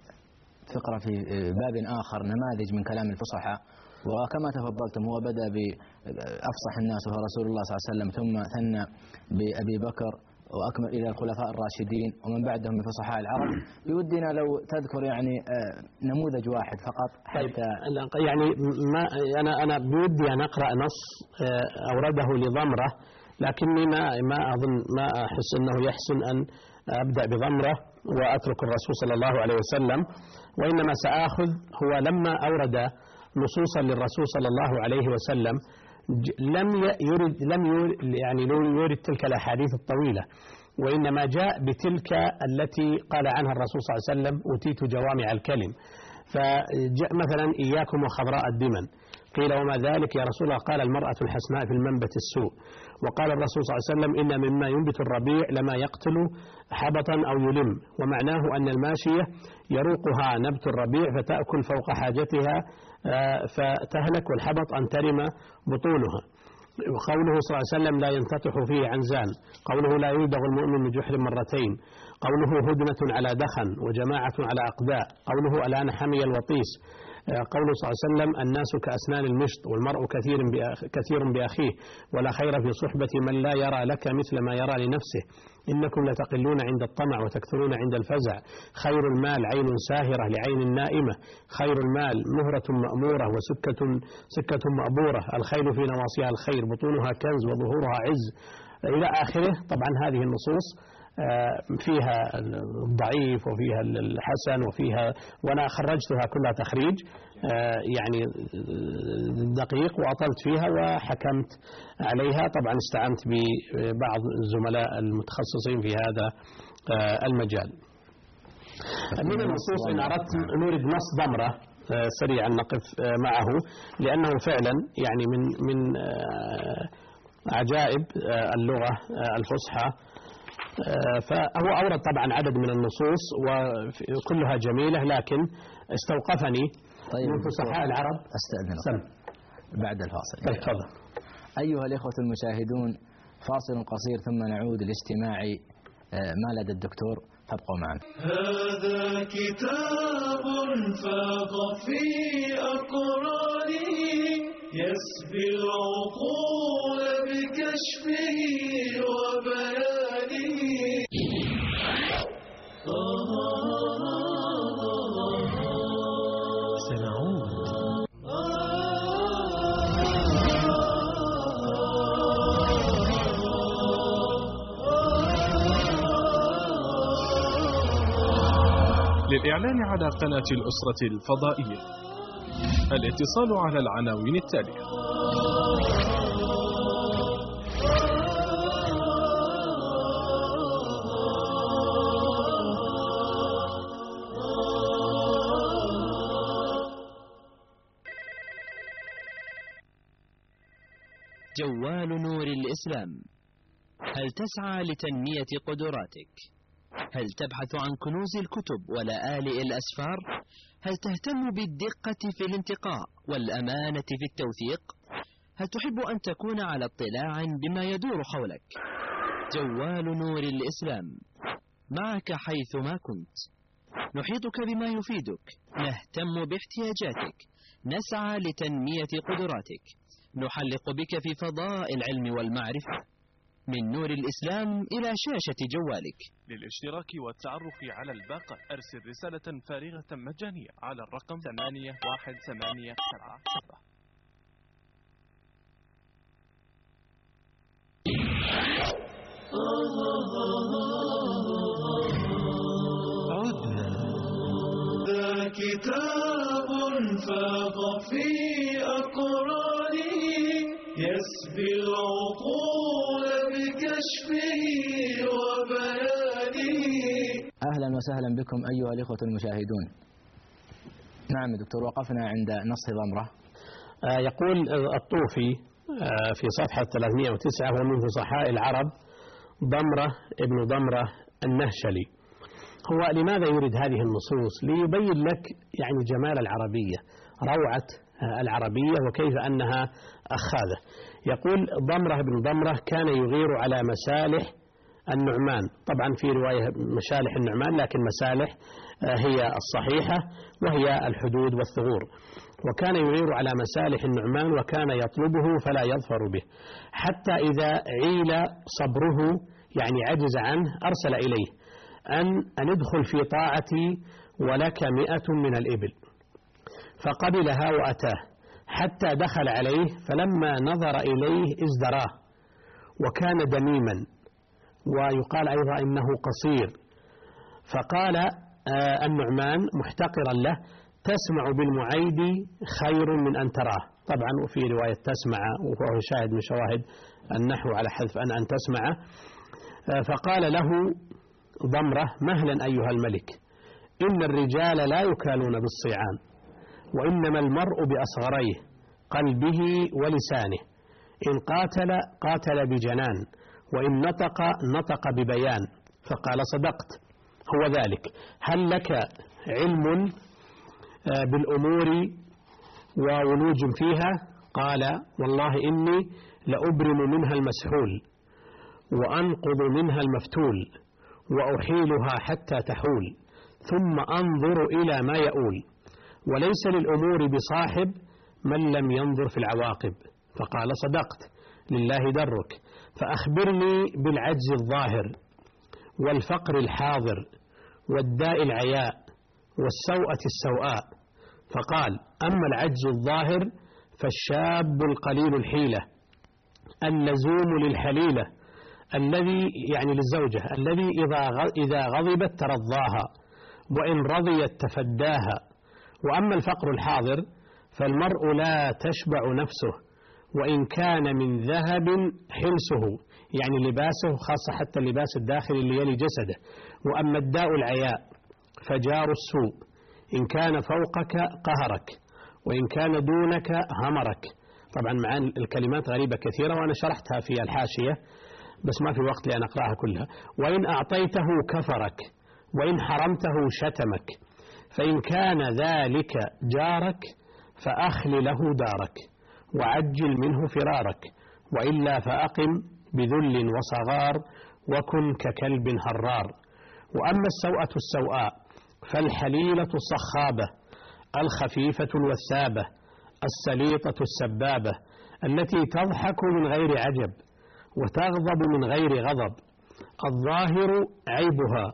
فقرة في باب آخر نماذج من كلام الفصحاء، وكما تفضلتم هو بدأ بأفصح الناس وهو رسول الله صلى الله عليه وسلم، ثم ثنى بأبي بكر وأكمل إلى الخلفاء الراشدين ومن بعدهم من فصحاء العرب. بودنا لو تذكر يعني نموذج واحد فقط حتى يعني ما أنا أنا بودي أن أقرأ نص أورده لضمرة، لكني ما ما أظن ما أحس أنه يحسن أن أبدأ بضمرة وأترك الرسول صلى الله عليه وسلم، وإنما سآخذ هو لما أورد نصوصا للرسول صلى الله عليه وسلم لم يرد لم يرد يعني يورد تلك الأحاديث الطويلة، وإنما جاء بتلك التي قال عنها الرسول صلى الله عليه وسلم أوتيت جوامع الكلم. فجاء مثلا إياكم وخضراء الدمن، قيل وما ذلك يا رسول الله؟ قال المرأة الحسناء في المنبت السوء. وقال الرسول صلى الله عليه وسلم إن مما ينبت الربيع لما يقتل حبطا أو يلم، ومعناه أن الماشية يروقها نبت الربيع فتأكل فوق حاجتها فتهلك، والحبط أن ترم بطونها. وقوله صلى الله عليه وسلم لا ينتطح فيه عنزان، قوله لا يلدغ المؤمن من جحر مرتين، قوله هدنة على دخن وجماعة على أقداء، قوله الآن حمي الوطيس، قوله صلى الله عليه وسلم الناس كأسنان المشط والمرء كثير كثير بأخيه ولا خير في صحبة من لا يرى لك مثل ما يرى لنفسه، إنكم لتقلون عند الطمع وتكثرون عند الفزع، خير المال عين ساهرة لعين نائمة، خير المال مهرة مأمورة وسكة سكة مأبورة، الخيل في نواصيها الخير بطونها كنز وظهورها عز إلى آخره. طبعا هذه النصوص فيها الضعيف وفيها الحسن وفيها، وأنا خرجتها كلها تخريج يعني دقيق وأطلت فيها وحكمت عليها. طبعا استعنت ببعض الزملاء المتخصصين في هذا المجال. من النصوص إن أردت نريد نص ضمرة سريعا نقف معه، لأنه فعلا يعني من من عجائب اللغة الفصحى. فهو أورد طبعا عدد من النصوص وكلها جميلة، لكن استوقفني طيب من فصحاء العرب. أستأذنك بعد الفاصل. تفضل. أيها الإخوة المشاهدون، فاصل قصير ثم نعود لاستماع ما لدى الدكتور، فابقوا معنا. هذا كتاب فاض في أقرانه يسبي العقول بكشفه وبيانه. سنعود. للإعلان على قناة الأسرة الفضائية الاتصال على العناوين التالية: جوال نور الإسلام. هل تسعى لتنمية قدراتك؟ هل تبحث عن كنوز الكتب ولآلئ الأسفار؟ هل تهتم بالدقة في الانتقاء والأمانة في التوثيق؟ هل تحب أن تكون على اطلاع بما يدور حولك؟ جوال نور الإسلام معك حيثما كنت، نحيطك بما يفيدك، نهتم باحتياجاتك، نسعى لتنمية قدراتك، نحلق بك في فضاء العلم والمعرفة. من نور الإسلام إلى شاشة جوالك. للاشتراك والتعرف على الباقة أرسل رسالة فارغة مجانية على الرقم ثمانية واحد ثمانية سبعة سبعة. عدنا. ذا كتاب فاض في أقرانه يسبي العقول بكشفه وبيانه. أهلا وسهلا بكم أيها الإخوة المشاهدون. نعم دكتور، وقفنا عند نص ضمرة. آه يقول الطوفي آه في صفحة ثلاثمائة وتسعة: ومن فصحاء العرب ضمرة ابن ضمرة النهشلي. هو لماذا يريد هذه النصوص؟ ليبين لك يعني جمال العربية، روعة العربية وكيف أنها أخاذة. يقول ضمرة بن ضمرة كان يغير على مسالح النعمان. طبعا في رواية مشالح النعمان، لكن مسالح هي الصحيحة وهي الحدود والثغور. وكان يغير على مسالح النعمان وكان يطلبه فلا يظفر به، حتى إذا عيل صبره يعني عجز عنه أرسل إليه أن أن ادخل في طاعتي ولك مئة من الإبل، فقبلها وأتاه حتى دخل عليه، فلما نظر إليه ازدراه وكان دميما، ويقال أيضا إنه قصير. فقال آه النعمان محتقرا له: تسمع بالمعيد خير من أن تراه. طبعا وفي رواية تسمع، وهو شاهد من شواهد النحو على حذف أن أن تسمع. آه فقال له ضمرة: مهلا أيها الملك، إن الرجال لا يكالون بالصيعان، وإنما المرء بأصغريه، قلبه ولسانه، إن قاتل قاتل بجنان، وإن نطق نطق ببيان. فقال صدقت، هو ذلك. هل لك علم بالأمور وولوج فيها؟ قال والله إني لأبرم منها المسحول، وأنقض منها المفتول، وأحيلها حتى تحول، ثم أنظر إلى ما يؤول، وليس للأمور بصاحب من لم ينظر في العواقب. فقال صدقت، لله درك. فأخبرني بالعجز الظاهر، والفقر الحاضر، والداء العياء، والسوءة السوءاء. فقال أما العجز الظاهر فالشاب القليل الحيلة، اللزوم للحليلة، الذي يعني للزوجة، الذي إذا غضبت ترضاها، وإن رضيت تفداها. وأما الفقر الحاضر فالمرء لا تشبع نفسه، وإن كان من ذهب حلسه، يعني لباسه، خاصة حتى اللباس الداخلي اللي يلي جسده. وأما الداء العياء فجار السوء، إن كان فوقك قهرك، وإن كان دونك همرك. طبعا مع الكلمات غريبة كثيرة، وأنا شرحتها في الحاشية بس ما في وقت لأن أقرأها كلها. وإن أعطيته كفرك، وإن حرمته شتمك، فإن كان ذلك جارك فأخل له دارك، وعجل منه فرارك، وإلا فأقم بذل وصغار، وكن ككلب هرار. وأما السوءة السوءاء فالحليلة الصخابة، الخفيفة الوثابة، السليطة السبابة، التي تضحك من غير عجب، وتغضب من غير غضب. الظاهر عيبها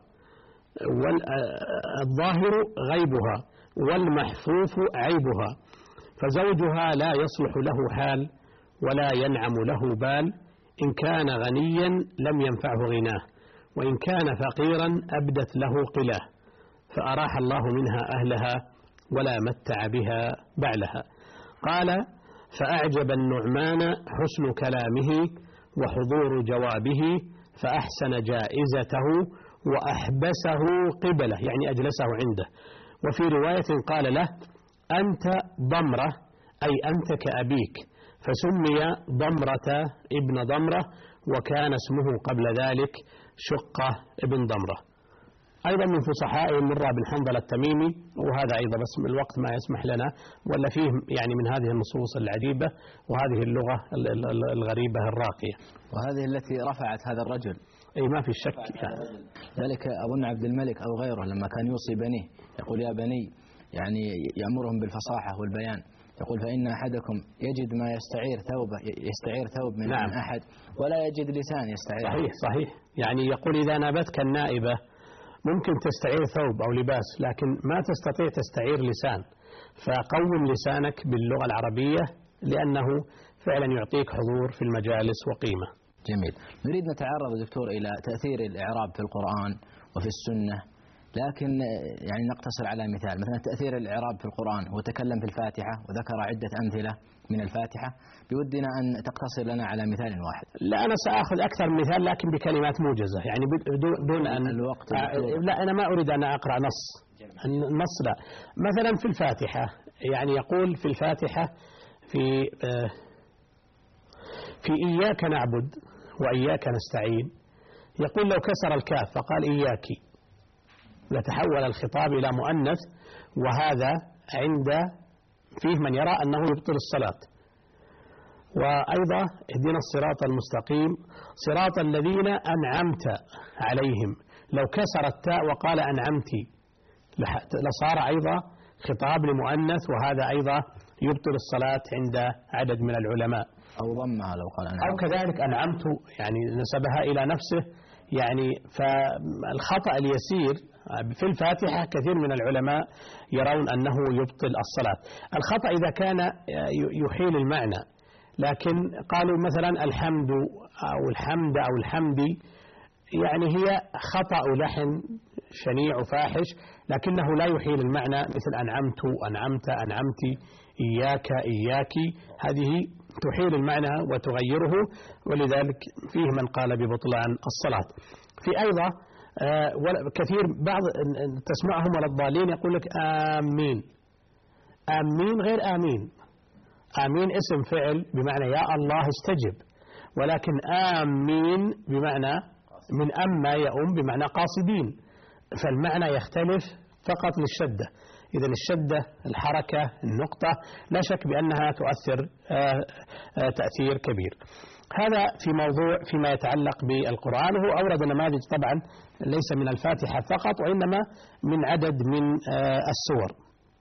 والظاهر غيبها، والمحفوف عيبها. فزوجها لا يصلح له حال، ولا ينعم له بال. إن كان غنيا لم ينفعه غناه، وإن كان فقيرا أبدت له قلاه. فأراح الله منها أهلها، ولا متع بها بعلها. قال فأعجب النعمان حسن كلامه، وحضور جوابه، فأحسن جائزته، وأحبسه قبله، يعني أجلسه عنده. وفي رواية قال له أنت ضمرة، أي أنت كأبيك، فسمي ضمرة ابن ضمرة، وكان اسمه قبل ذلك شقة ابن ضمرة. أيضا من فصحائه مرة بن حنظل التميمي، وهذا أيضا بس الوقت ما يسمح لنا، ولا فيه يعني من هذه النصوص العجيبة وهذه اللغة الغريبة الراقية، وهذه التي رفعت هذا الرجل. أي ما في شك يعني. ذلك أظن عبد الملك أو غيره لما كان يوصي بنيه يقول يا بني، يعني يأمرهم بالفصاحة والبيان، يقول فإن أحدكم يجد ما يستعير ثوبه، يستعير ثوب من, نعم. من أحد، ولا يجد لسان يستعير. صحيح صحيح. يعني يقول إذا نابتك النائبة ممكن تستعير ثوب أو لباس، لكن ما تستطيع تستعير لسان. فقوم لسانك باللغة العربية، لأنه فعلا يعطيك حضور في المجالس وقيمة. جميل. نريد نتعرض دكتور إلى تأثير الإعراب في القرآن وفي السنة، لكن يعني نقتصر على مثال. مثلا تأثير الإعراب في القرآن، هو تكلم في الفاتحة وذكر عدة أمثلة من الفاتحة، بودنا أن تقتصر لنا على مثال واحد. لا أنا سأخذ أكثر من مثال لكن بكلمات موجزة، يعني دون أن الوقت. لا أنا ما أريد أن أقرأ نص. النص لا. مثلا في الفاتحة، يعني يقول في الفاتحة في في إياك نعبد وإياك نستعين، يقول لو كسر الكاف فقال إياك لتحول الخطاب إلى مؤنث، وهذا عند فيه من يرى أنه يبطل الصلاة. وأيضا اهدنا الصراط المستقيم صراط الذين أنعمت عليهم، لو كسر التاء وقال أنعمتي لصار أيضا خطاب لمؤنث، وهذا أيضا يبطل الصلاة عند عدد من العلماء. أو ضمها لو قال أنعمت. أو كذلك أنعمت يعني نسبها إلى نفسه. يعني فالخطأ اليسير في الفاتحة كثير من العلماء يرون أنه يبطل الصلاة. الخطأ إذا كان يحيل المعنى، لكن قالوا مثلا الحمد أو الحمد أو الحمدي، يعني هي خطأ لحن شنيع وفاحش، لكنه لا يحيل المعنى، مثل أنعمت أنعمت أنعمتي إياك إياكي، هذه تحيل المعنى وتغيره، ولذلك فيه من قال ببطلان الصلاة. في أيضا كثير بعض تسمعهم ولا الضالين يقول لك آمين، آمين غير آمين. آمين اسم فعل بمعنى يا الله استجب، ولكن آمين بمعنى من أما يؤم بمعنى قاصدين، فالمعنى يختلف فقط للشدة. إذن الشدة الحركة النقطة لا شك بأنها تؤثر تأثير كبير. هذا في موضوع فيما يتعلق بالقرآن. وهو أورد نماذج طبعا ليس من الفاتحة فقط وإنما من عدد من السور.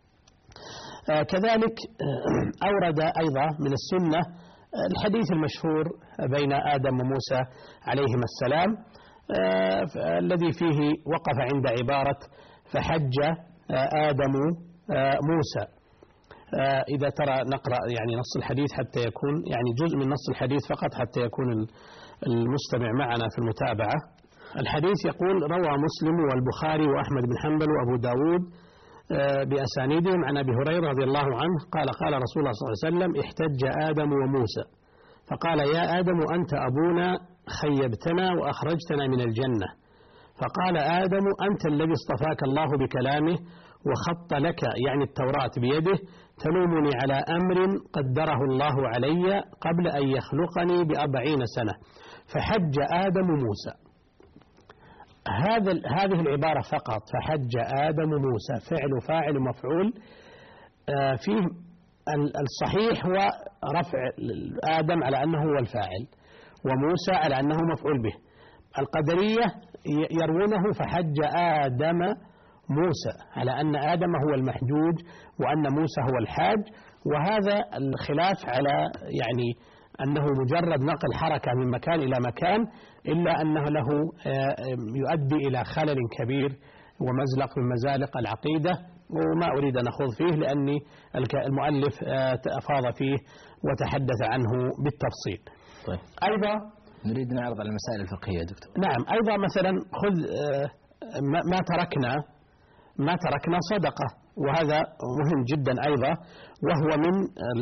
كذلك أورد أيضا من السنة الحديث المشهور بين آدم وموسى عليهما السلام الذي فيه وقف عند عبارة فحج آدم موسى. إذا ترى نقرأ يعني نص الحديث حتى يكون يعني جزء من نص الحديث فقط حتى يكون المستمع معنا في المتابعة. الحديث يقول روى مسلم والبخاري وأحمد بن حنبل وأبو داود بأسانيدهم عن أبي هريرة رضي الله عنه قال قال رسول الله صلى الله عليه وسلم احتج آدم وموسى فقال يا آدم أنت أبونا خيبتنا وأخرجتنا من الجنة. فقال آدم أنت الذي اصطفاك الله بكلامه وخط لك يعني التوراة بيده تلومني على أمر قدره الله علي قبل أن يخلقني بأربعين سنة فحج آدم موسى. هذا هذه العبارة فقط فحج آدم موسى فعل وفاعل ومفعول. فيه الصحيح هو رفع آدم على أنه هو الفاعل وموسى على أنه مفعول به. القدرية يروونه فحج آدم موسى على أن آدم هو المحجوج وأن موسى هو الحاج. وهذا الخلاف على يعني أنه مجرد نقل حركة من مكان إلى مكان إلا أنه له يؤدي إلى خلل كبير ومزلق من مزالق العقيدة وما أريد أن أخوض فيه لأني المؤلف أفاض فيه وتحدث عنه بالتفصيل. طيب. أيضا نريد نعرض على المسائل الفقهية دكتور. نعم. أيضا مثلا خذ ما تركنا ما تركنا صدقة وهذا مهم جدا أيضا وهو من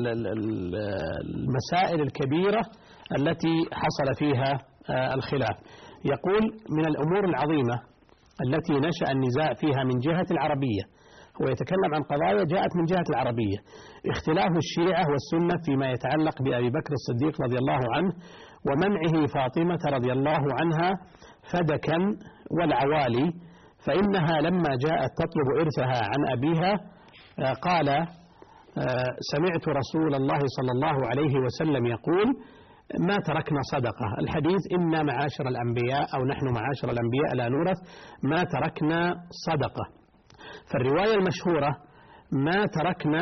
المسائل الكبيرة التي حصل فيها الخلاف. يقول من الأمور العظيمة التي نشأ النزاع فيها من جهة العربية. هو يتكلم عن قضايا جاءت من جهة العربية اختلاف الشيعة والسنة فيما يتعلق بأبي بكر الصديق رضي الله عنه ومنعه فاطمة رضي الله عنها فدكا والعوالي فإنها لما جاءت تطلب إرثها عن أبيها قال سمعت رسول الله صلى الله عليه وسلم يقول ما تركنا صدقة. الحديث إنا معاشر الأنبياء أو نحن معاشر الأنبياء لا نورث ما تركنا صدقة. فالرواية المشهورة ما تركنا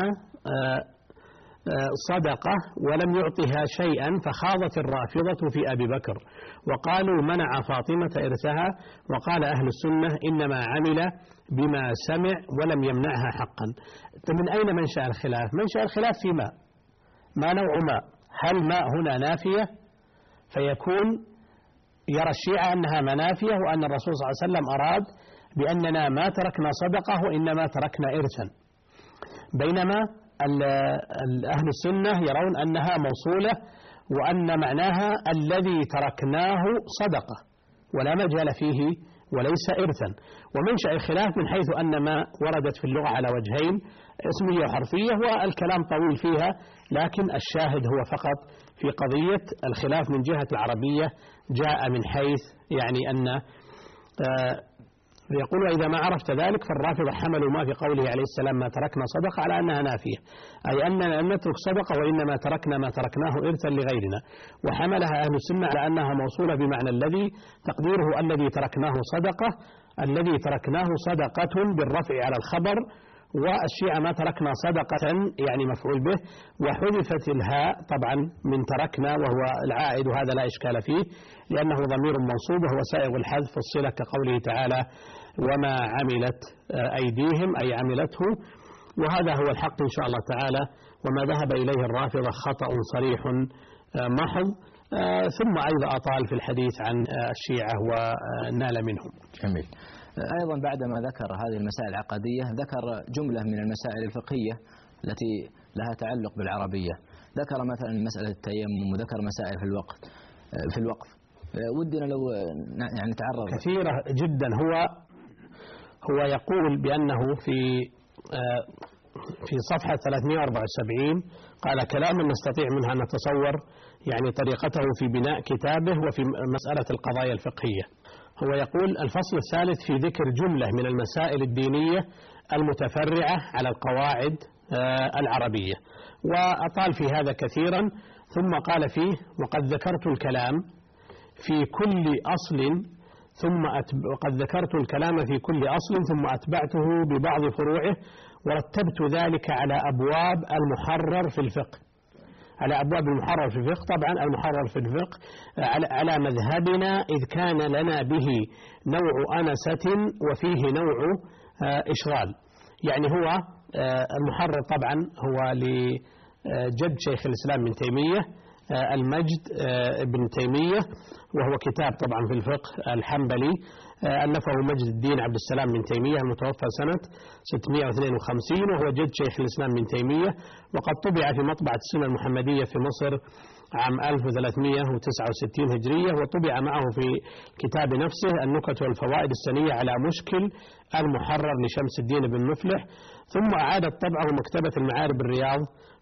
صدقة ولم يعطها شيئا فخاضت الرافضة في أبي بكر وقالوا منع فاطمة إرثها وقال أهل السنة إنما عمل بما سمع ولم يمنعها حقا. من أين منشأ الخلاف؟ منشأ الخلاف في ماء ما نوع ماء. هل ماء هنا نافية فيكون يرى الشيعة أنها منافية وأن الرسول صلى الله عليه وسلم أراد بأننا ما تركنا صدقة وإنما تركنا إرثا بينما أهل السنة يرون أنها موصولة وأن معناها الذي تركناه صدقة ولا مجال فيه وليس إرثا. ومنشأ الخلاف من حيث أن ما وردت في اللغة على وجهين اسمية وحرفية والكلام طويل فيها لكن الشاهد هو فقط في قضية الخلاف من جهة العربية جاء من حيث يعني أن آه يقول إذا ما عرفت ذلك فالرافضة حملوا ما في قوله عليه السلام ما تركنا صدقة على أنها نافية أي أننا لم نترك صدقة وإنما تركنا ما تركناه إرثا لغيرنا وحملها أهل السنة على أنها موصولة بمعنى الذي تقديره الذي تركناه صدقة الذي تركناه صدقة بالرفع على الخبر والشيعة ما تركنا صدقة يعني مفعول به وحذفت الهاء طبعا من تركنا وهو العائد وهذا لا إشكال فيه لأنه ضمير منصوب وهو سائغ الحذف الصلة كقوله تعالى وما عملت أيديهم أي عملته وهذا هو الحق إن شاء الله تعالى وما ذهب إليه الرافضة خطأ صريح محض ثم أيضا أطال في الحديث عن الشيعة ونال منهم. جميل. أيضا بعدما ذكر هذه المسائل العقدية ذكر جملة من المسائل الفقهية التي لها تعلق بالعربية. ذكر مثلا مسألة التيمم وذكر مسائل في الوقت في الوقف. ودنا لو يعني تعرض كثيرة جدا. هو هو يقول بأنه في في صفحة ثلاثمائة وأربعة وسبعين قال كلاما نستطيع منها أن نتصور يعني طريقته في بناء كتابه وفي مسألة القضايا الفقهية. هو يقول الفصل الثالث في ذكر جملة من المسائل الدينية المتفرعة على القواعد العربية، وأطال في هذا كثيرا، ثم قال فيه وقد ذكرت الكلام في كل أصل ثم وقد ذكرت الكلام في كل أصل ثم أتبعته ببعض فروعه ورتبت ذلك على أبواب المحرر في الفقه، على أبواب المحرر في الفقه. طبعا المحرر في الفقه على مذهبنا إذ كان لنا به نوع أنسة وفيه نوع إشغال. يعني هو المحرر طبعا هو لجد شيخ الإسلام ابن تيمية المجد ابن تيمية، وهو كتاب طبعا في الفقه الحنبلي ألفه مجد الدين عبد السلام بن تيمية المتوفى سنة ستمائة واثنين وخمسين، وهو جد شيخ الإسلام بن تيمية، وقد طبع في مطبعة السنة المحمدية في مصر عام ألف وثلاثمائة وتسعة وستين هجرية، وطبع معه في كتاب نفسه النكت والفوائد السنية على مشكل المحرر لشمس الدين بن مفلح، ثم أعادت طبعه مكتبة المعارف بالرياض،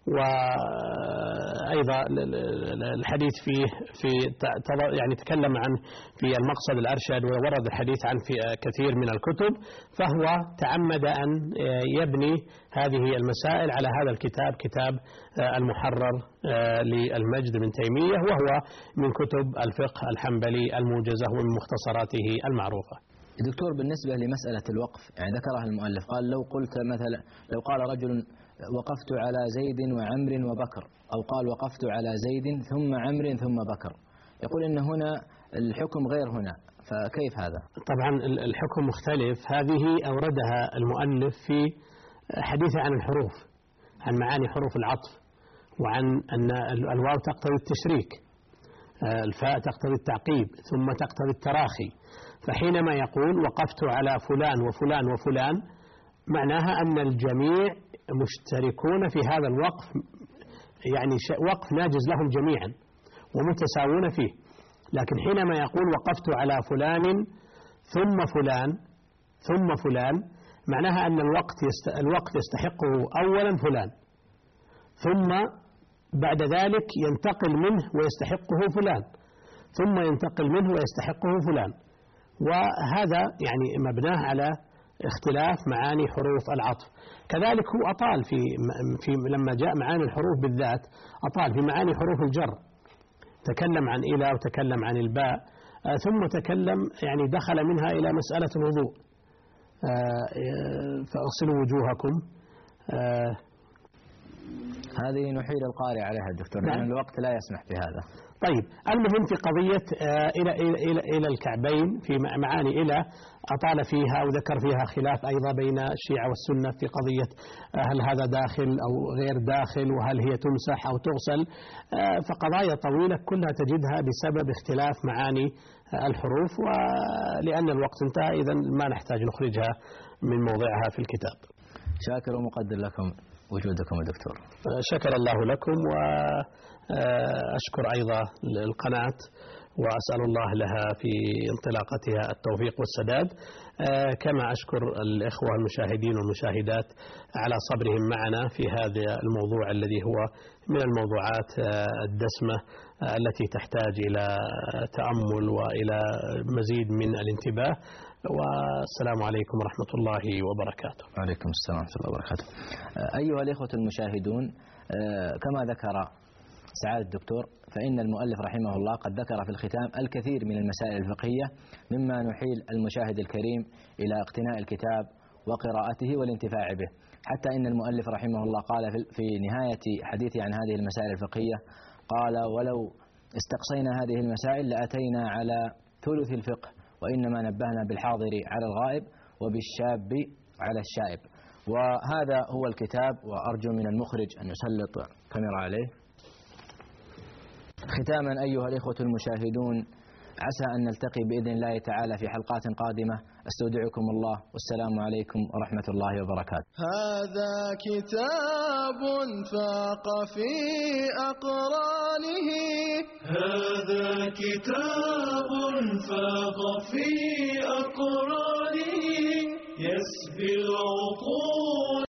وأيضا الحديث فيه في يعني تكلم عن في المقصد الأرشد وورد الحديث عن في كثير من الكتب، فهو تعمد أن يبني هذه المسائل على هذا الكتاب، كتاب المحرر للمجد بن تيمية، وهو من كتب الفقه الحنبلي الموجزة ومن مختصراته المعروفة. دكتور، بالنسبة لمسألة الوقف يعني ذكرها المؤلف، قال لو قلت مثلا لو قال رجل وقفت على زيد وعمر وبكر، أو قال وقفت على زيد ثم عمر ثم بكر، يقول إن هنا الحكم غير هنا، فكيف هذا؟ طبعا الحكم مختلف. هذه أوردها المؤلف في حديث عن الحروف، عن معاني حروف العطف، وعن أن الواو تقتضي التشريك، الفاء تقتضي التعقيب، ثم تقتضي التراخي. فحينما يقول وقفت على فلان وفلان وفلان معناها أن الجميع مشتركون في هذا الوقف، يعني وقف ناجز لهم جميعا ومتساوون فيه. لكن حينما يقول وقفت على فلان ثم فلان ثم فلان معناها أن الوقت الوقت يستحقه أولا فلان، ثم بعد ذلك ينتقل منه ويستحقه فلان، ثم ينتقل منه ويستحقه فلان. وهذا يعني مبناه على اختلاف معاني حروف العطف. كذلك هو أطال في في لما جاء معاني الحروف بالذات، أطال في معاني حروف الجر، تكلم عن إلى وتكلم عن الباء، ثم تكلم يعني دخل منها إلى مسألة الوضوء، فاغسلوا وجوهكم. هذه نحيل القارئ عليها الدكتور، لأن الوقت لا يسمح بهذا. طيب، المهم في قضية إلى إلى إلى الكعبين في معاني إلى أطال فيها وذكر فيها خلاف أيضا بين الشيعة والسنة في قضية هل هذا داخل أو غير داخل، وهل هي تمسح أو تغسل، فقضايا طويلة كلها تجدها بسبب اختلاف معاني الحروف، ولأن الوقت انتهى إذن ما نحتاج نخرجها من موضعها في الكتاب. شاكر ومقدر لكم وجودكم يا دكتور. شكر الله لكم، وأشكر أيضا القناة وأسأل الله لها في انطلاقتها التوفيق والسداد، كما أشكر الإخوة المشاهدين والمشاهدات على صبرهم معنا في هذا الموضوع الذي هو من الموضوعات الدسمة التي تحتاج إلى تأمل وإلى مزيد من الانتباه. والسلام عليكم ورحمة الله وبركاته. وعليكم السلام ورحمة الله وبركاته. أيها الإخوة المشاهدون، كما ذكر سعادة الدكتور، فإن المؤلف رحمه الله قد ذكر في الختام الكثير من المسائل الفقهية مما نحيل المشاهد الكريم إلى اقتناء الكتاب وقراءته والانتفاع به، حتى إن المؤلف رحمه الله قال في نهاية حديثه عن هذه المسائل الفقهية، قال ولو استقصينا هذه المسائل لأتينا على ثلث الفقه، وإنما نبهنا بالحاضر على الغائب وبالشاب على الشائب. وهذا هو الكتاب، وأرجو من المخرج أن يسلط كاميرا عليه. ختاما أيها الإخوة المشاهدون، عسى أن نلتقي بإذن الله تعالى في حلقات قادمة. استودعكم الله، والسلام عليكم ورحمة الله وبركاته. هذا كتاب فاق في أقرانه، هذا كتاب فاق في أقرانه، يسبي العقول